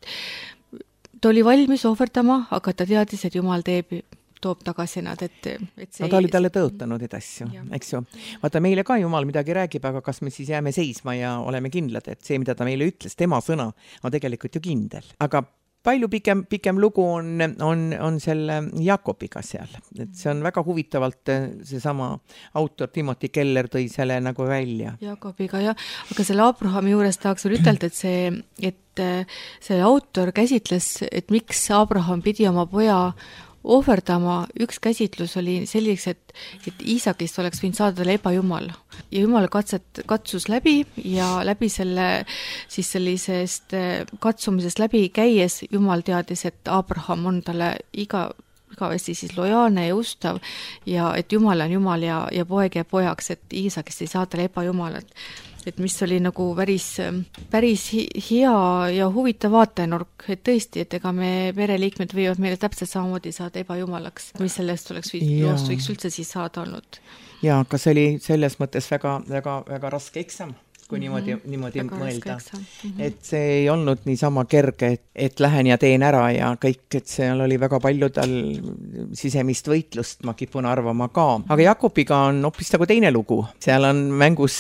ta oli valmis ohverdama, aga ta teadis, et Jumal toob tagasi nad, et see... No ta oli talle tõotanud asju, eks ju. Vaata, meile ka Jumal midagi räägib, aga kas me siis jääme seisma ja oleme kindlad, et see, mida ta meile ütles, tema sõna, on tegelikult ju kindel. Aga palju pikem lugu on selle Jakobiga seal. Et see on väga huvitavalt seesama autor Timothy Keller tõi selle nagu välja. Jakobiga, aga selle Abrahami juures tahaks veel ütelda, et see autor käsitles, et miks Abraham pidi oma poja ohverdama, üks käsitlus oli selliseks, et Iisakist oleks võinud saada talle ebajumal. Ja Jumal katsus läbi ja läbi selle siis sellisest katsumisest läbi käies Jumal teadis, et Abraham on talle igavesti siis lojaalne ja ustav ja et Jumal on Jumal ja poeg jääb pojaks, et Iisakist ei saa talle ebajumalat. Et mis oli nagu päris hea ja huvitav vaatenurk, et tõesti, et ega me pereliikmed võivad meile täpselt samamoodi saada ebajumalaks, mis sellest loost võiks üldse siis saada olnud. Ja, aga see oli selles mõttes väga raske eksam, kui niimoodi mõelda. Et see ei olnud niisama kerge, et lähen ja teen ära ja kõik, et seal oli väga palju tal sisemist võitlust, ma kipun arvama ka. Aga Jakobiga on hoopis nagu teine lugu. Seal on mängus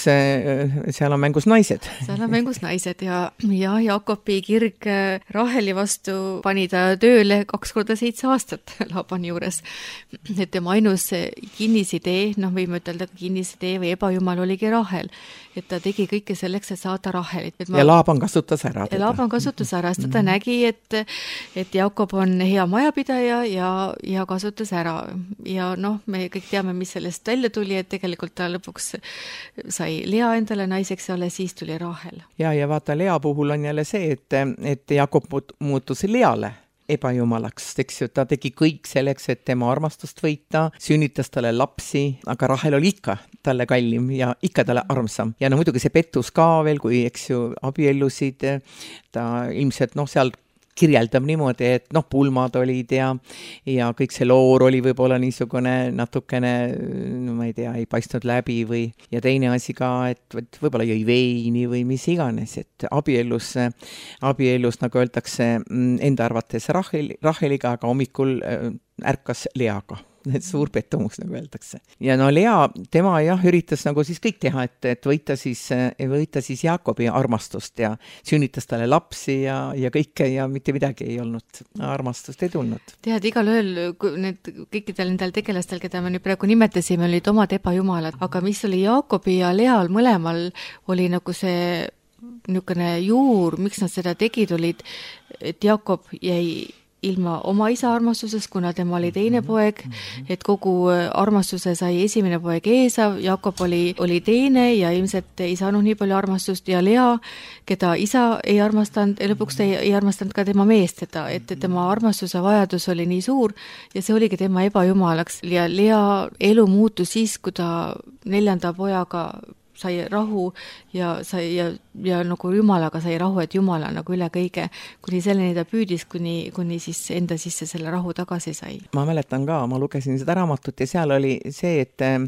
naised. Seal on mängus naised ja Jakobi kirg Raheli vastu pani ta tööle 2 korda 7 aastat Labani juures. Et tema ainus kinnisidee, võime ütelda kinnisidee või ebajumal oligi Rahel. Et ta tegi kõike selleks, et saada Rahelit. Ja Laaban kasutas ära. Ja Laaban kasutas ära, sest ta nägi, et Jakob on hea majapidaja ja kasutas ära. Ja me kõik teame, mis sellest välja tuli, et tegelikult ta lõpuks sai Lea endale naiseks ja siis tuli Rahel. Ja vaata, Lea puhul on jälle see, et Jakob muutus Leale ebajumalaks, eks ju, ta tegi kõik selleks, et tema armastust võita, sünnitas talle lapsi, aga Rahel oli ikka talle kallim ja ikka talle armsam. Ja muidugi see pettus ka veel, kui eks ju abiellusid, ta ilmselt seal kirjeldab niimoodi, et pulmad olid ja kõik see loor oli võib-olla niisugune natukene, ma ei tea, ei paistnud läbi ja teine asi ka, et võib-olla jõi veini või mis iganes, et abiellus, nagu öeldakse, enda arvates Raheliga, aga hommikul ärkas Leaga. Suur pettumus, nagu öeldakse. Ja Lea, tema üritas nagu siis kõik teha, et võita siis Jakobi armastust ja sünnitas talle lapsi ja kõike ja mitte midagi ei olnud. Armastust ei tulnud. Tead, igal ööl kõikidel nendel tegelastel, keda me nüüd praegu nimetasime, olid omad ebajumalad, aga mis oli Jakobi ja Leal mõlemal oli nagu see niisugune juur, miks nad seda tegid, olid, et Jakob jäi ilma oma isa armastusest, kuna tema oli teine poeg, et kogu armastuse sai esimene poeg Eesav, Jakob oli teine ja ilmselt ei saanud nii palju armastust ja Lea, keda isa ei armastanud ja lõpuks ei armastanud ka tema meest seda, et tema armastuse vajadus oli nii suur ja see oligi tema ebajumalaks ja Lea elu muutus siis, kui ta 4. pojaga sai rahu ja nagu Jumalaga sai rahu, et Jumala nagu üle kõige, kuni selleni ta püüdis, kuni siis enda sisse selle rahu tagasi sai. Ma mäletan ka, ma lugesin seda raamatut ja seal oli see,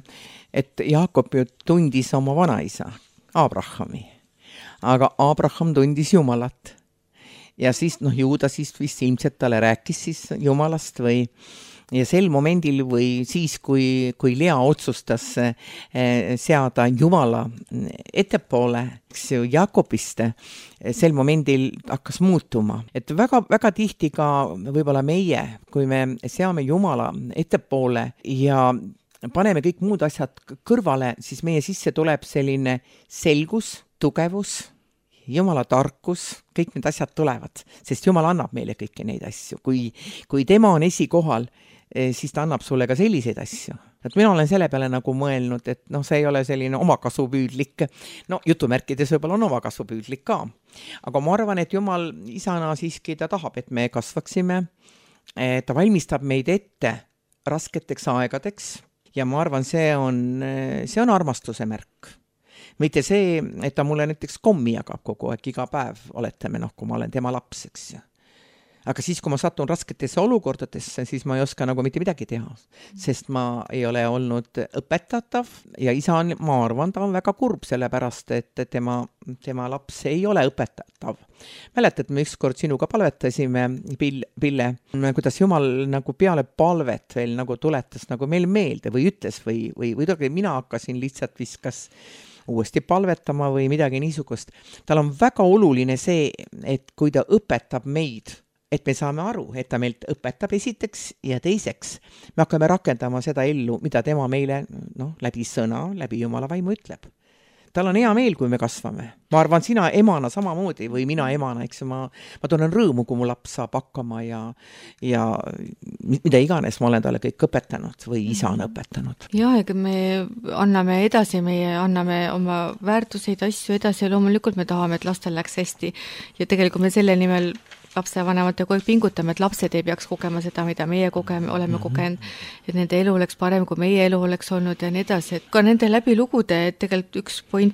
et Jakob ju tundis oma vanaisa, Abrahami, aga Abraham tundis Jumalat. Ja siis, Juuda siis vist ilmselt talle rääkis siis Jumalast või ja sel momendil või siis, kui Lea otsustas seada Jumala ettepoole, eks ju, Jakobist, sel momendil hakkas muutuma. Et väga, väga tihti ka võib-olla meie, kui me seame Jumala ettepoole ja paneme kõik muud asjad kõrvale, siis meie sisse tuleb selline selgus, tugevus, Jumala tarkus, kõik need asjad tulevad, sest Jumal annab meile kõiki neid asju. Kui tema on esikohal, siis ta annab sulle ka selliseid asju. Et mina olen selle peale nagu mõelnud, et see ei ole selline omakasupüüdlik, jutumärkides võib-olla on omakasupüüdlik ka. Aga ma arvan, et Jumal isana siiski ta tahab, et me kasvaksime, ta valmistab meid ette rasketeks aegadeks ja ma arvan, see on armastuse märk. Mitte see, et ta mulle näiteks kommi jagab kogu aeg, iga päev oletame, kui ma olen tema laps, eks. Aga siis, kui ma satun rasketesse olukordadesse, siis ma ei oska nagu mitte midagi teha, sest ma ei ole olnud õpetatav ja isa on, ma arvan, ta on väga kurb sellepärast, et tema laps ei ole õpetatav. Mäletad, me ükskord sinuga palvetasime, Pille, kuidas Jumal nagu peale palvet veel nagu tuletas nagu meil meelde või ütles või mina hakkasin lihtsalt viskas uuesti palvetama või midagi niisugust. Tal on väga oluline see, et kui ta õpetab meid, et me saame aru, et ta meilt õpetab esiteks ja teiseks. Me hakkame rakendama seda ellu, mida tema meile läbi sõna, läbi Jumala vaimu ütleb. Tal on hea meel, kui me kasvame. Ma arvan, sina emana samamoodi või mina emana, eks ma tunnen rõõmu, kui mu laps saab hakkama ja mida iganes ma olen talle kõik õpetanud või isa on õpetanud. Ja, ega me anname edasi, anname oma väärtuseid, asju edasi ja loomulikult me tahame, et lastel läks hästi ja tegelikult me selle nimel lapsevanemate kogu aeg pingutame, et lapsed ei peaks kogema seda, mida meie oleme kogenud, et nende elu oleks parem, kui meie elu oleks olnud ja nii edasi. Et ka nende läbi lugude, et tegelikult üks point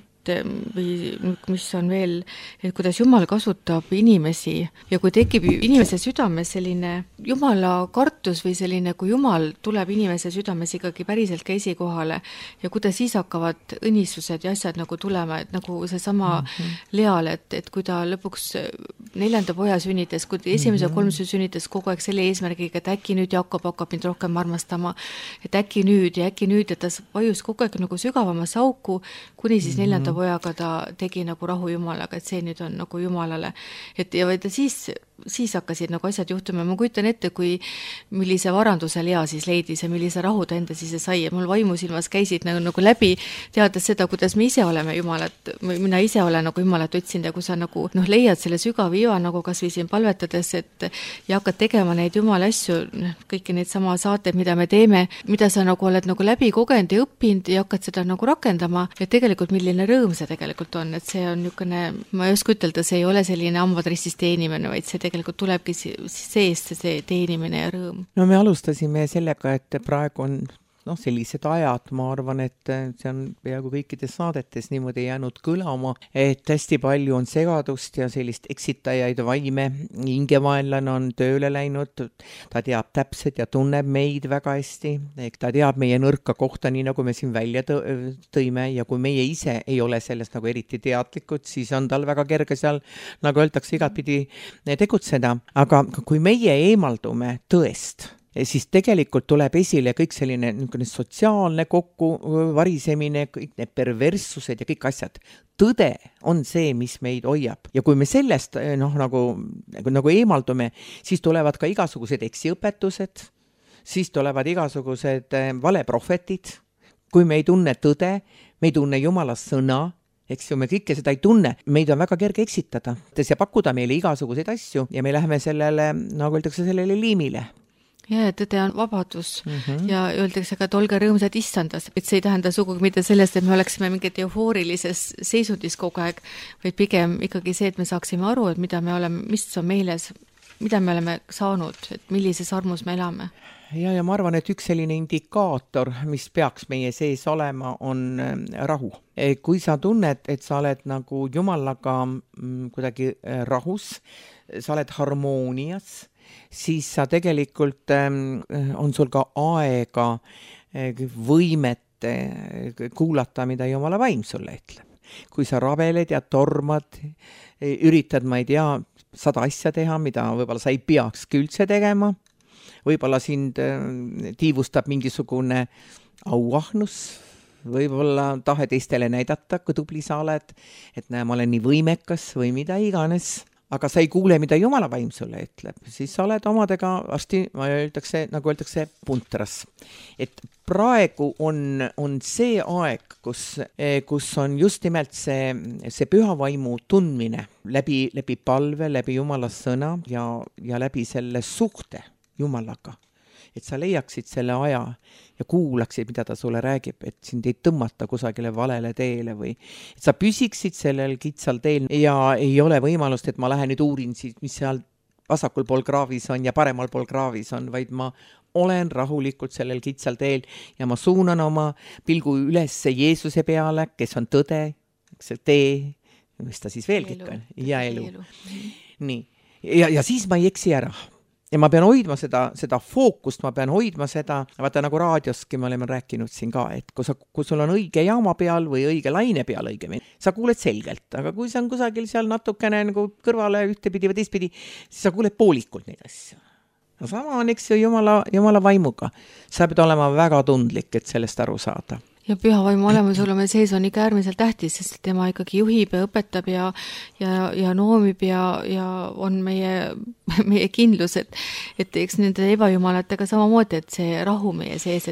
või mis on veel, et kuidas Jumal kasutab inimesi ja kui tekib inimese südames selline Jumala kartus või selline, kui Jumal tuleb inimese südames ikkagi päriselt ka esikohale ja kuidas siis hakkavad õnnistused ja asjad nagu tulema, et nagu see sama Leal, et kui ta lõpuks 4. poja sünnitas, kui esimese 3 sünnitas kogu aeg selle eesmärgiga, et äkki nüüd Jakob hakkab mind rohkem armastama, et äkki nüüd, et ta vajus kogu aeg nagu sügavamasse auku, kuni siis 4. pojaga ta tegi nagu rahu Jumalaga, et see nüüd on nagu Jumalale. Et ja siis hakkasid nagu asjad juhtuma. Ma kujutan ette, millise varanduse Lea siis leidis ja millise rahu ta enda sisse sai. Ja mul vaimusilmas käisid nagu läbi, teades seda, kuidas me ise oleme Jumalat, mina ise olen nagu Jumalat otsinud ja kui sa nagu leiad selle sügava iva nagu kas või siin palvetades, et ja hakkad tegema neid Jumala asju, kõiki neid sama saateid, mida me teeme, mida sa nagu oled nagu läbi kogenud ja õppinud ja hakkad seda nagu rakendama, et tegelikult milline rõõm see tegelikult on, et see on niisugune, ma ei oska ütelda, see ei ole selline hambadristis teenimine, vaid see tegelikult tulebki seest see teenimine ja rõõm. No me alustasime sellega, et praegu on sellised ajad, ma arvan, et see on peaaegu kõikides saadetes niimoodi jäänud kõlama, et hästi palju on segadust ja sellist eksitajaid vaime, hingevaenlane on tööle läinud, ta teab täpselt ja tunneb meid väga hästi, ta teab meie nõrka kohta, nii nagu me siin välja tõime ja kui meie ise ei ole sellest nagu eriti teadlikud, siis on tal väga kerge seal, nagu öeldakse, igatpidi tegutseda, aga kui meie eemaldume tõest, siis tegelikult tuleb esile kõik selline sotsiaalne kokkuvarisemine, kõik need perverssused ja kõik asjad. Tõde on see, mis meid hoiab. Ja kui me sellest nagu eemaldume, siis tulevad ka igasugused eksiõpetused, siis tulevad igasugused valeprohvetid. Kui me ei tunne tõde, me ei tunne Jumala sõna, eks ju, me kõike seda ei tunne, meid on väga kerge eksitada. Ja pakkuda meile igasuguseid asju ja me läheme sellele, nagu öeldakse, sellele liimile. Ja, tõde on vabadus ja öeldakse ka, et olge rõõmsad issandas, et see ei tähenda sugugi mitte sellest, et me oleksime mingit eufoorilises seisundis kogu aeg, vaid pigem ikkagi see, et me saaksime aru, et mida me oleme, mis on meeles, mida me oleme saanud, et millises armus me elame. Ja ma arvan, et üks selline indikaator, mis peaks meie sees olema, on rahu. Kui sa tunned, et sa oled nagu Jumalaga kuidagi rahus, sa oled harmoonias, siis sa tegelikult on sul ka aega võimet kuulata, mida Jumala vaim sulle ütleb. Kui sa rabeled ja tormad, üritad, ma ei tea, 100 asja teha, mida võib-olla sa ei peakski üldse tegema, võib-olla sind tiivustab mingisugune auahnus, võib-olla tahe teistele näidata, kui tubli sa oled, et näe, ma olen nii võimekas või mida iganes, aga sa ei kuule, mida Jumala vaim sulle ütleb, siis sa oled omadega varsti, nagu öeldakse, puntras. Et praegu on see aeg, kus on just nimelt see püha vaimu tundmine läbi palve, läbi Jumala sõna ja läbi selle suhte Jumalaga. Et sa leiaksid selle aja ja kuulaksid, mida ta sulle räägib, et sind ei tõmmata kusagile valele teele või et sa püsiksid sellel kitsal teel ja ei ole võimalust, et ma lähen nüüd uurin siit, mis seal vasakul pool kraavis on ja paremal pool kraavis on, vaid ma olen rahulikult sellel kitsal teel ja ma suunan oma pilgu üles Jeesuse peale, kes on tõde, see tee, mis ta siis veelgi on, ja elu. Nii. Ja siis ma ei eksi ära. Ja ma pean hoidma seda fookust, ma pean hoidma seda, vaata nagu raadioski me oleme rääkinud siin ka, et kui sul on õige jaama peal või õige laine peal õigemini, sa kuuled selgelt, aga kui see on kusagil seal natukene nagu kõrvale ühtepidi või teistpidi, siis sa kuuled poolikult neid asju. No sama on, eks ju, Jumala vaimuga. Sa pead olema väga tundlik, et sellest aru saada. Ja püha vaimu olemasolu meil sees on ikka äärmiselt tähtis, sest tema ikkagi juhib ja õpetab ja noomib ja on meie kindlus, et eks nende ebajumalatega samamoodi, et see rahu meie sees,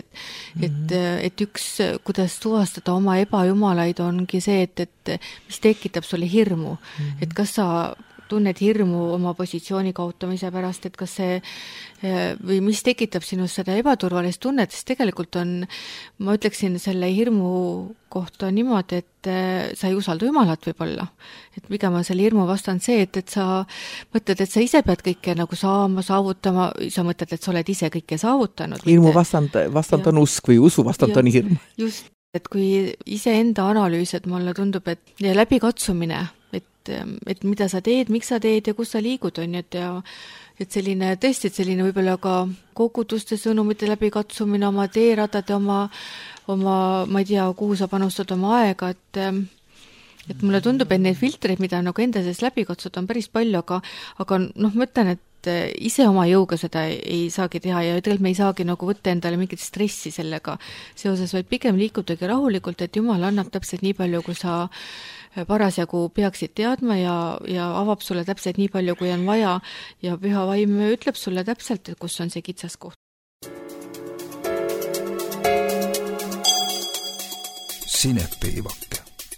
et üks, kuidas tuvastada oma ebajumalaid ongi see, et mis tekitab sulle hirmu, et kas sa tunned hirmu oma positsiooni kaotamise pärast, et kas see või mis tekitab sinust seda ebaturvalist tunnet, sest tegelikult on, ma ütleksin selle hirmu kohta niimoodi, et sa ei usalda Jumalat võib-olla. Et pigem on selle hirmu vastand see, et sa mõtled, et sa ise pead kõike nagu saama, saavutama, sa mõtled, et sa oled ise kõike saavutanud. Hirmu vastand on usk või usu vastand on hirm. Just, et kui iseenda analüüs, et mulle tundub, et ja läbikatsumine, et mida sa teed, miks sa teed ja kus sa liigud on, et selline, tõesti, et selline võib-olla ka koguduste sõnumite läbikatsumine, oma teeradade, oma, ma ei tea, kuhu sa panustad oma aega, et mulle tundub, et neid filtreid, mida nagu enda sees läbi katsuda on päris palju, aga noh, ma ütlen, et ise oma jõuga seda ei saagi teha ja tegelikult me ei saagi nagu võtta endale mingit stressi sellega seoses, vaid pigem liikudagi rahulikult, et Jumal annab täpselt nii palju, kui sa parasjagu peaksid teadma ja avab sulle täpselt nii palju, kui on vaja ja püha vaim ütleb sulle täpselt, et kus on see kitsas koht. Sinepiivake.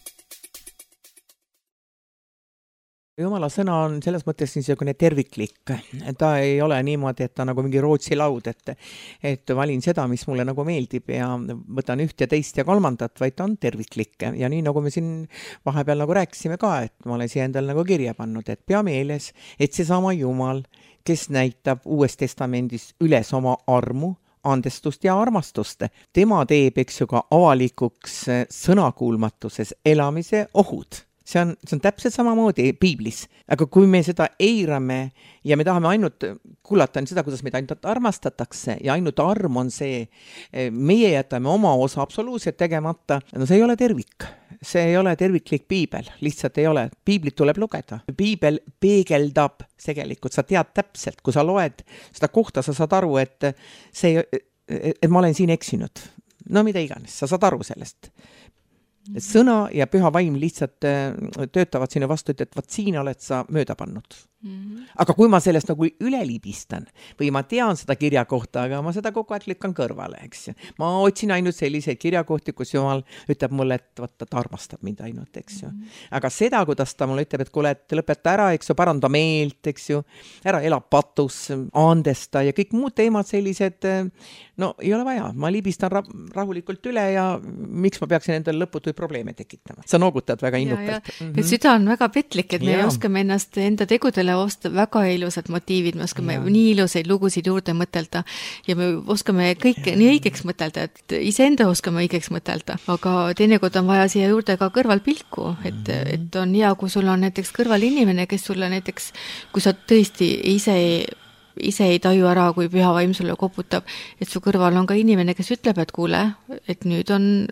Jumala sõna on selles mõttes niisugune terviklik. Ta ei ole niimoodi, et ta nagu mingi Rootsi laud, et valin seda, mis mulle nagu meeldib ja võtan üht ja teist ja kolmandat, vaid ta on terviklik. Ja nii nagu me siin vahepeal nagu rääkisime ka, et ma olen siia endal nagu kirja pannud, et pea meeles, et seesama Jumal, kes näitab Uues Testamendis üles oma armu, andestust ja armastust. Tema teeb, eks ju, ka avalikuks sõnakuulmatuses elamise ohud. See on täpselt samamoodi piiblis, aga kui me seda eirame ja me tahame ainult kuulata seda, kuidas meid ainult armastatakse ja ainult arm on see, meie jätame oma osa absoluutselt tegemata, no see ei ole tervik. See ei ole terviklik piibel, lihtsalt ei ole. Piiblit tuleb lugeda. Piibel peegeldab tegelikult, sa tead täpselt, kui sa loed seda kohta, sa saad aru, et ma olen siin eksinud. No mida iganes, sa saad aru sellest. Sõna ja püha vaim lihtsalt töötavad sinu vastu, et vaat siin oled sa mööda pannud. Aga kui ma sellest nagu üle libistan või ma tean seda kirja kohta, aga ma seda kogu aeg lükkan kõrvale, eks ju. Ma otsin ainult selliseid kirjakohti, kus Jumal ütleb mulle, et ta armastab mind ainult, eks ju. Aga seda, kuidas ta mulle ütleb, et kuule, et lõpeta ära, eks ju, paranda meelt, eks ju, ära ela patus, andesta ja kõik muud teemad sellised, no ei ole vaja. Ma libistan rahulikult üle ja miks ma peaksin endale lõputuid probleeme tekitama. Sa noogutad väga innukalt. Et süda on väga petlik, et me oskame ennast enda tegudele osta väga ilusad motiivid, me oskame nii ilusaid lugusid juurde mõtelda ja me oskame kõik nii õigeks mõtelda, et iseenda oskame õigeks mõtelda, aga teinekord on vaja siia juurde ka kõrvalpilku, et on hea, kui sul on näiteks kõrval inimene, kes sulle näiteks, kui sa tõesti ise ei taju ära, kui püha vaim sulle koputab, et su kõrval on ka inimene, kes ütleb, et kuule, et nüüd on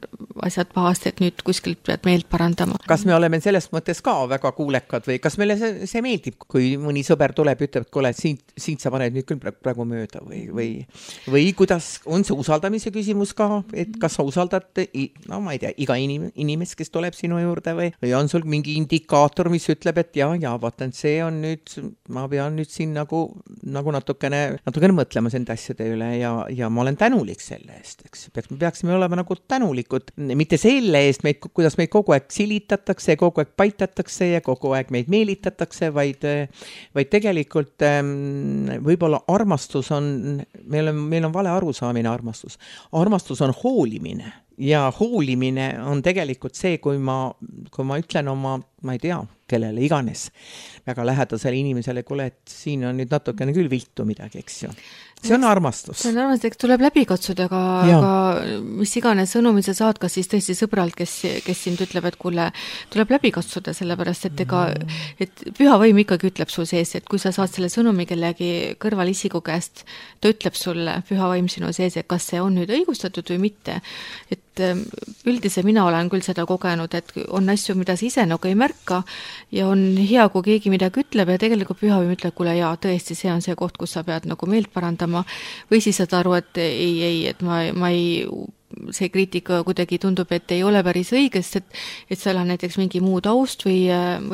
asjad pahasti, et nüüd kuskilt pead meelt parandama. Kas me oleme selles mõttes ka väga kuulekad või kas meile see meeldib, kui mõni sõber tuleb ja ütleb, et kuule, siin sa paned nüüd küll praegu mööda või kuidas on see usaldamise küsimus ka, et kas sa usaldad, no ma ei tea, iga inimest, kes tuleb sinu juurde või on sul mingi indikaator, mis ütleb, et ja, vaatan, see on nüüd, ma pean nüüd siin nagu natukene mõtlema sende asjade üle ja ma olen tänulik selle eest, eks. Peaksime olema nagu tänulikud, mitte selle eest, kuidas meid kogu aeg silitatakse, kogu aeg paitatakse ja kogu aeg meid meelitatakse, vaid tegelikult võib-olla armastus on, meil on vale arusaamine armastus. Armastus on hoolimine ja hoolimine on tegelikult see, kui ma ütlen oma, ma ei tea, kellele iganes, väga lähedasele inimesele, kuule, et siin on nüüd natukene küll viltu midagi, eks ju. See on armastus. See on armastus, eks tuleb läbi katsuda, aga mis iganes sõnumi sa saad, kas siis tõesti sõbralt, kes sind ütleb, et kuule, tuleb läbi katsuda, sellepärast, et püha võim ikkagi ütleb sul sees, et kui sa saad selle sõnumi kellegi kõrval isiku käest, ta ütleb sulle, püha võim sinu sees, et kas see on nüüd õigustatud või mitte. Et üldise mina olen küll seda kogenud, et on asju, mida sa ise nagu ei märka ja on hea, kui keegi midagi ütleb ja tegelikult püha võim ütleb, kuule, jaa, tõesti, see on see koht, kus sa pead nagu meelt parandama või siis saad aru, et ei, et ma ei see kriitika kuidagi tundub, et ei ole päris õigest, et seal on näiteks mingi muu taust või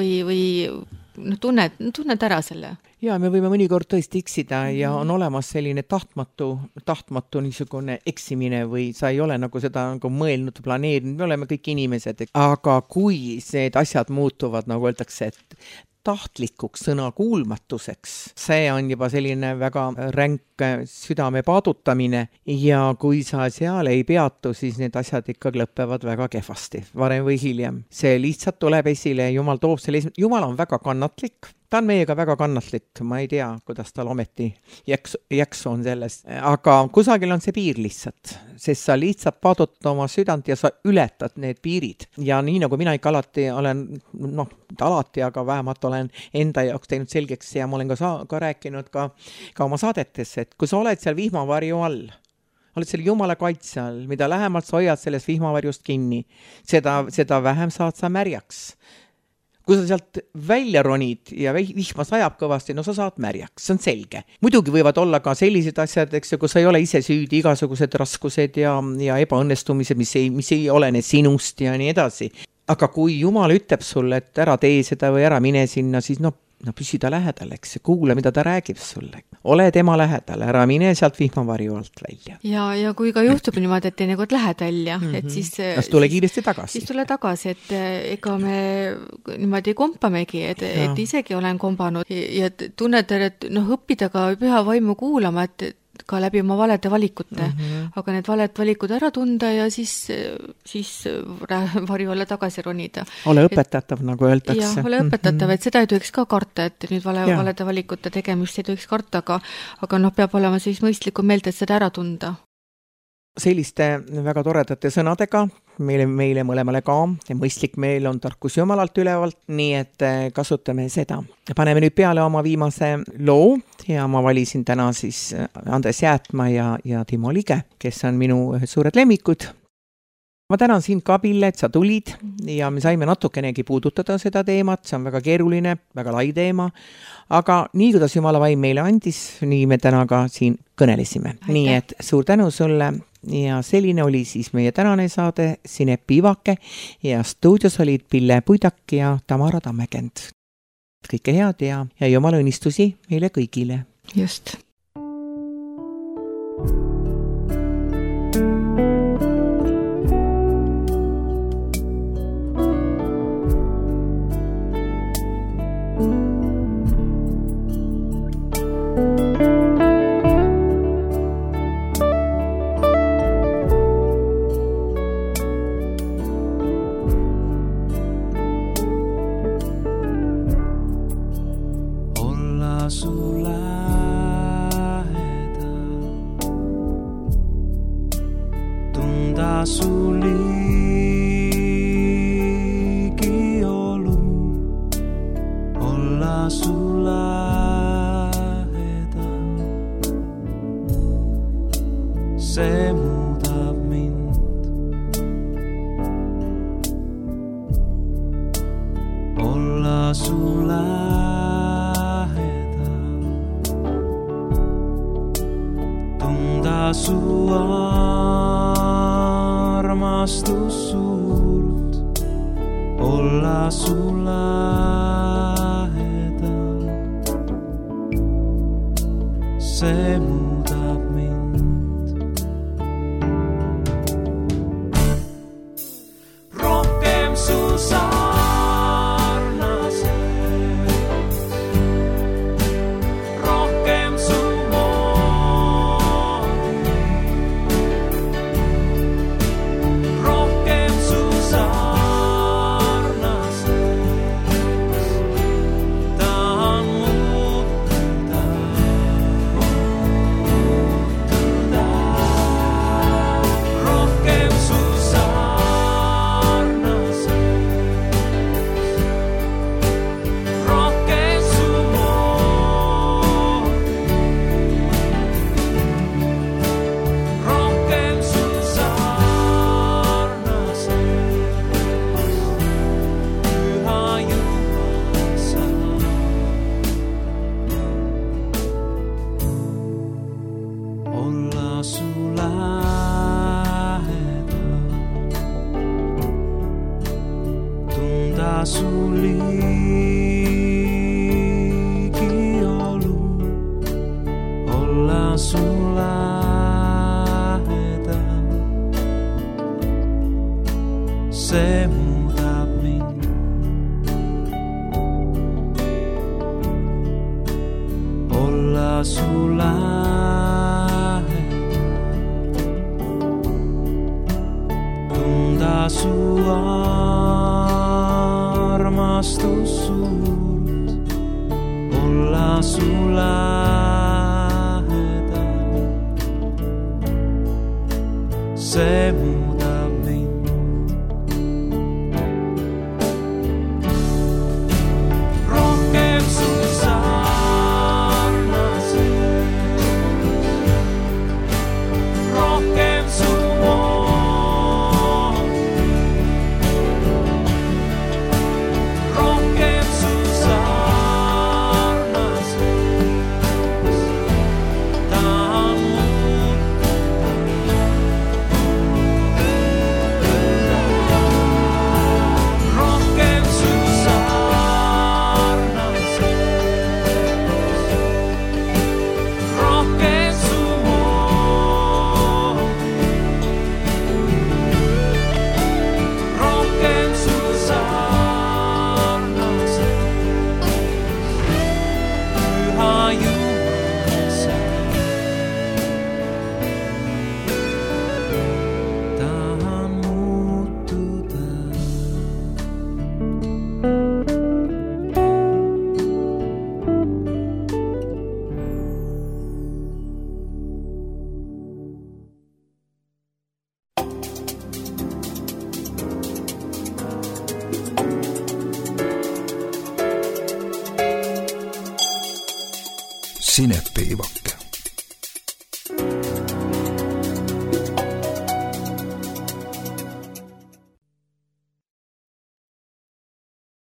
tunned ära selle. Ja me võime mõnikord tõesti eksida ja on olemas selline tahtmatu niisugune eksimine või sa ei ole nagu seda nagu mõelnud, planeerinud, me oleme kõik inimesed, aga kui need asjad muutuvad, nagu öeldakse, et tahtlikuks sõnakuulmatuseks. See on juba selline väga ränk südame paadutamine ja kui sa seal ei peatu, siis need asjad ikkagi lõpevad väga kehvasti, varem või hiljem. See lihtsalt tuleb esile, Jumal toob selle, Jumal on väga kannatlik. Ta on meiega väga kannatlik, ma ei tea, kuidas tal ometi jaksu on sellest, aga kusagil on see piir lihtsalt, sest sa lihtsalt paadutad oma südant ja sa ületad need piirid. Ja nii nagu mina ikka alati olen, aga vähemalt olen enda jaoks teinud selgeks ja ma olen ka rääkinud ka oma saadetes, et kui sa oled seal vihmavarju all, oled selle Jumala kaitse all, mida lähemalt sa hoiad sellest vihmavarjust kinni, seda vähem saad sa märjaks. Kui sa sealt välja ronid ja vihma sajab kõvasti, no sa saad märjaks, see on selge. Muidugi võivad olla ka sellised asjad, eks, kus sa ei ole ise süüdi, igasugused raskused ja ebaõnnestumised, mis ei olene sinust ja nii edasi. Aga kui Jumal ütleb sulle, et ära tee seda või ära mine sinna, siis püsi ta lähedal, eks, kuule, mida ta räägib sulle. Ole tema lähedal, ära mine sealt vihmavarju alt välja. Ja kui ka juhtub niimoodi, et teinekord lähed välja, et siis tule kiiresti tagasi. Siis tule tagasi, et ega me niimoodi kompamegi, et isegi olen kombanud ja tunned, et õppida ka püha vaimu kuulama, et ka läbi oma valede valikute, aga need valed valikud ära tunda ja siis varju olla tagasi ronida. Ole õpetatav, nagu öeldakse. Jah, ole õpetatav, et seda ei tohiks ka karta, et nüüd valede valikute tegemist ei tohiks karta, aga peab olema siis mõistlikum meelt, et seda ära tunda. Selliste väga toredate sõnadega, meile mõlemale ka, mõistlik meel on tarkus Jumalalt ülevalt, nii et kasutame seda. Paneme nüüd peale oma viimase loo ja ma valisin täna siis Andres Jäätma ja Timo Lige, kes on minu suured lemmikud. Ma tänan sind ka, Pille, et sa tulid ja me saime natukenegi puudutada seda teemat, see on väga keeruline, väga lai teema, aga nii, kuidas Jumala vaim meile andis, nii me täna ka siin kõnelesime. Aitäh. Nii et suur tänu sulle ja selline oli siis meie tänane saade Sinep Piivake ja stuudios olid Pille Puidak ja Tamara Tammekend. Kõike head ja Jumala õnnistusi meile kõigile. Just. Se muudab mind olla su lähedal, tunda su armastus suurt, olla su lähedal, see muudab mind. Rohkem su sarnaseks, rohkem su moodi, rohkem su sarnaseks, tahan muutuda, rohkem su sarnaseks, rohkem su moodi, rohkem su sarnaseks, Püha Jumal sa. Olla su lähedal, tunda su ligiolu, olla su lähedal, see muudab mind. Olla su lähedal, tunda su armastus suurt, olla su lähedal, see muudab mind. Rohkem su sarnaseks, rohkem su moodi, rohkem su sarnaseks, tahan muutuda, rohkem su sarnaseks, rohkem su moodi, rohkem su sarnaseks, Püha Jumal sa. Tahan muutuda. Sinepiivakka.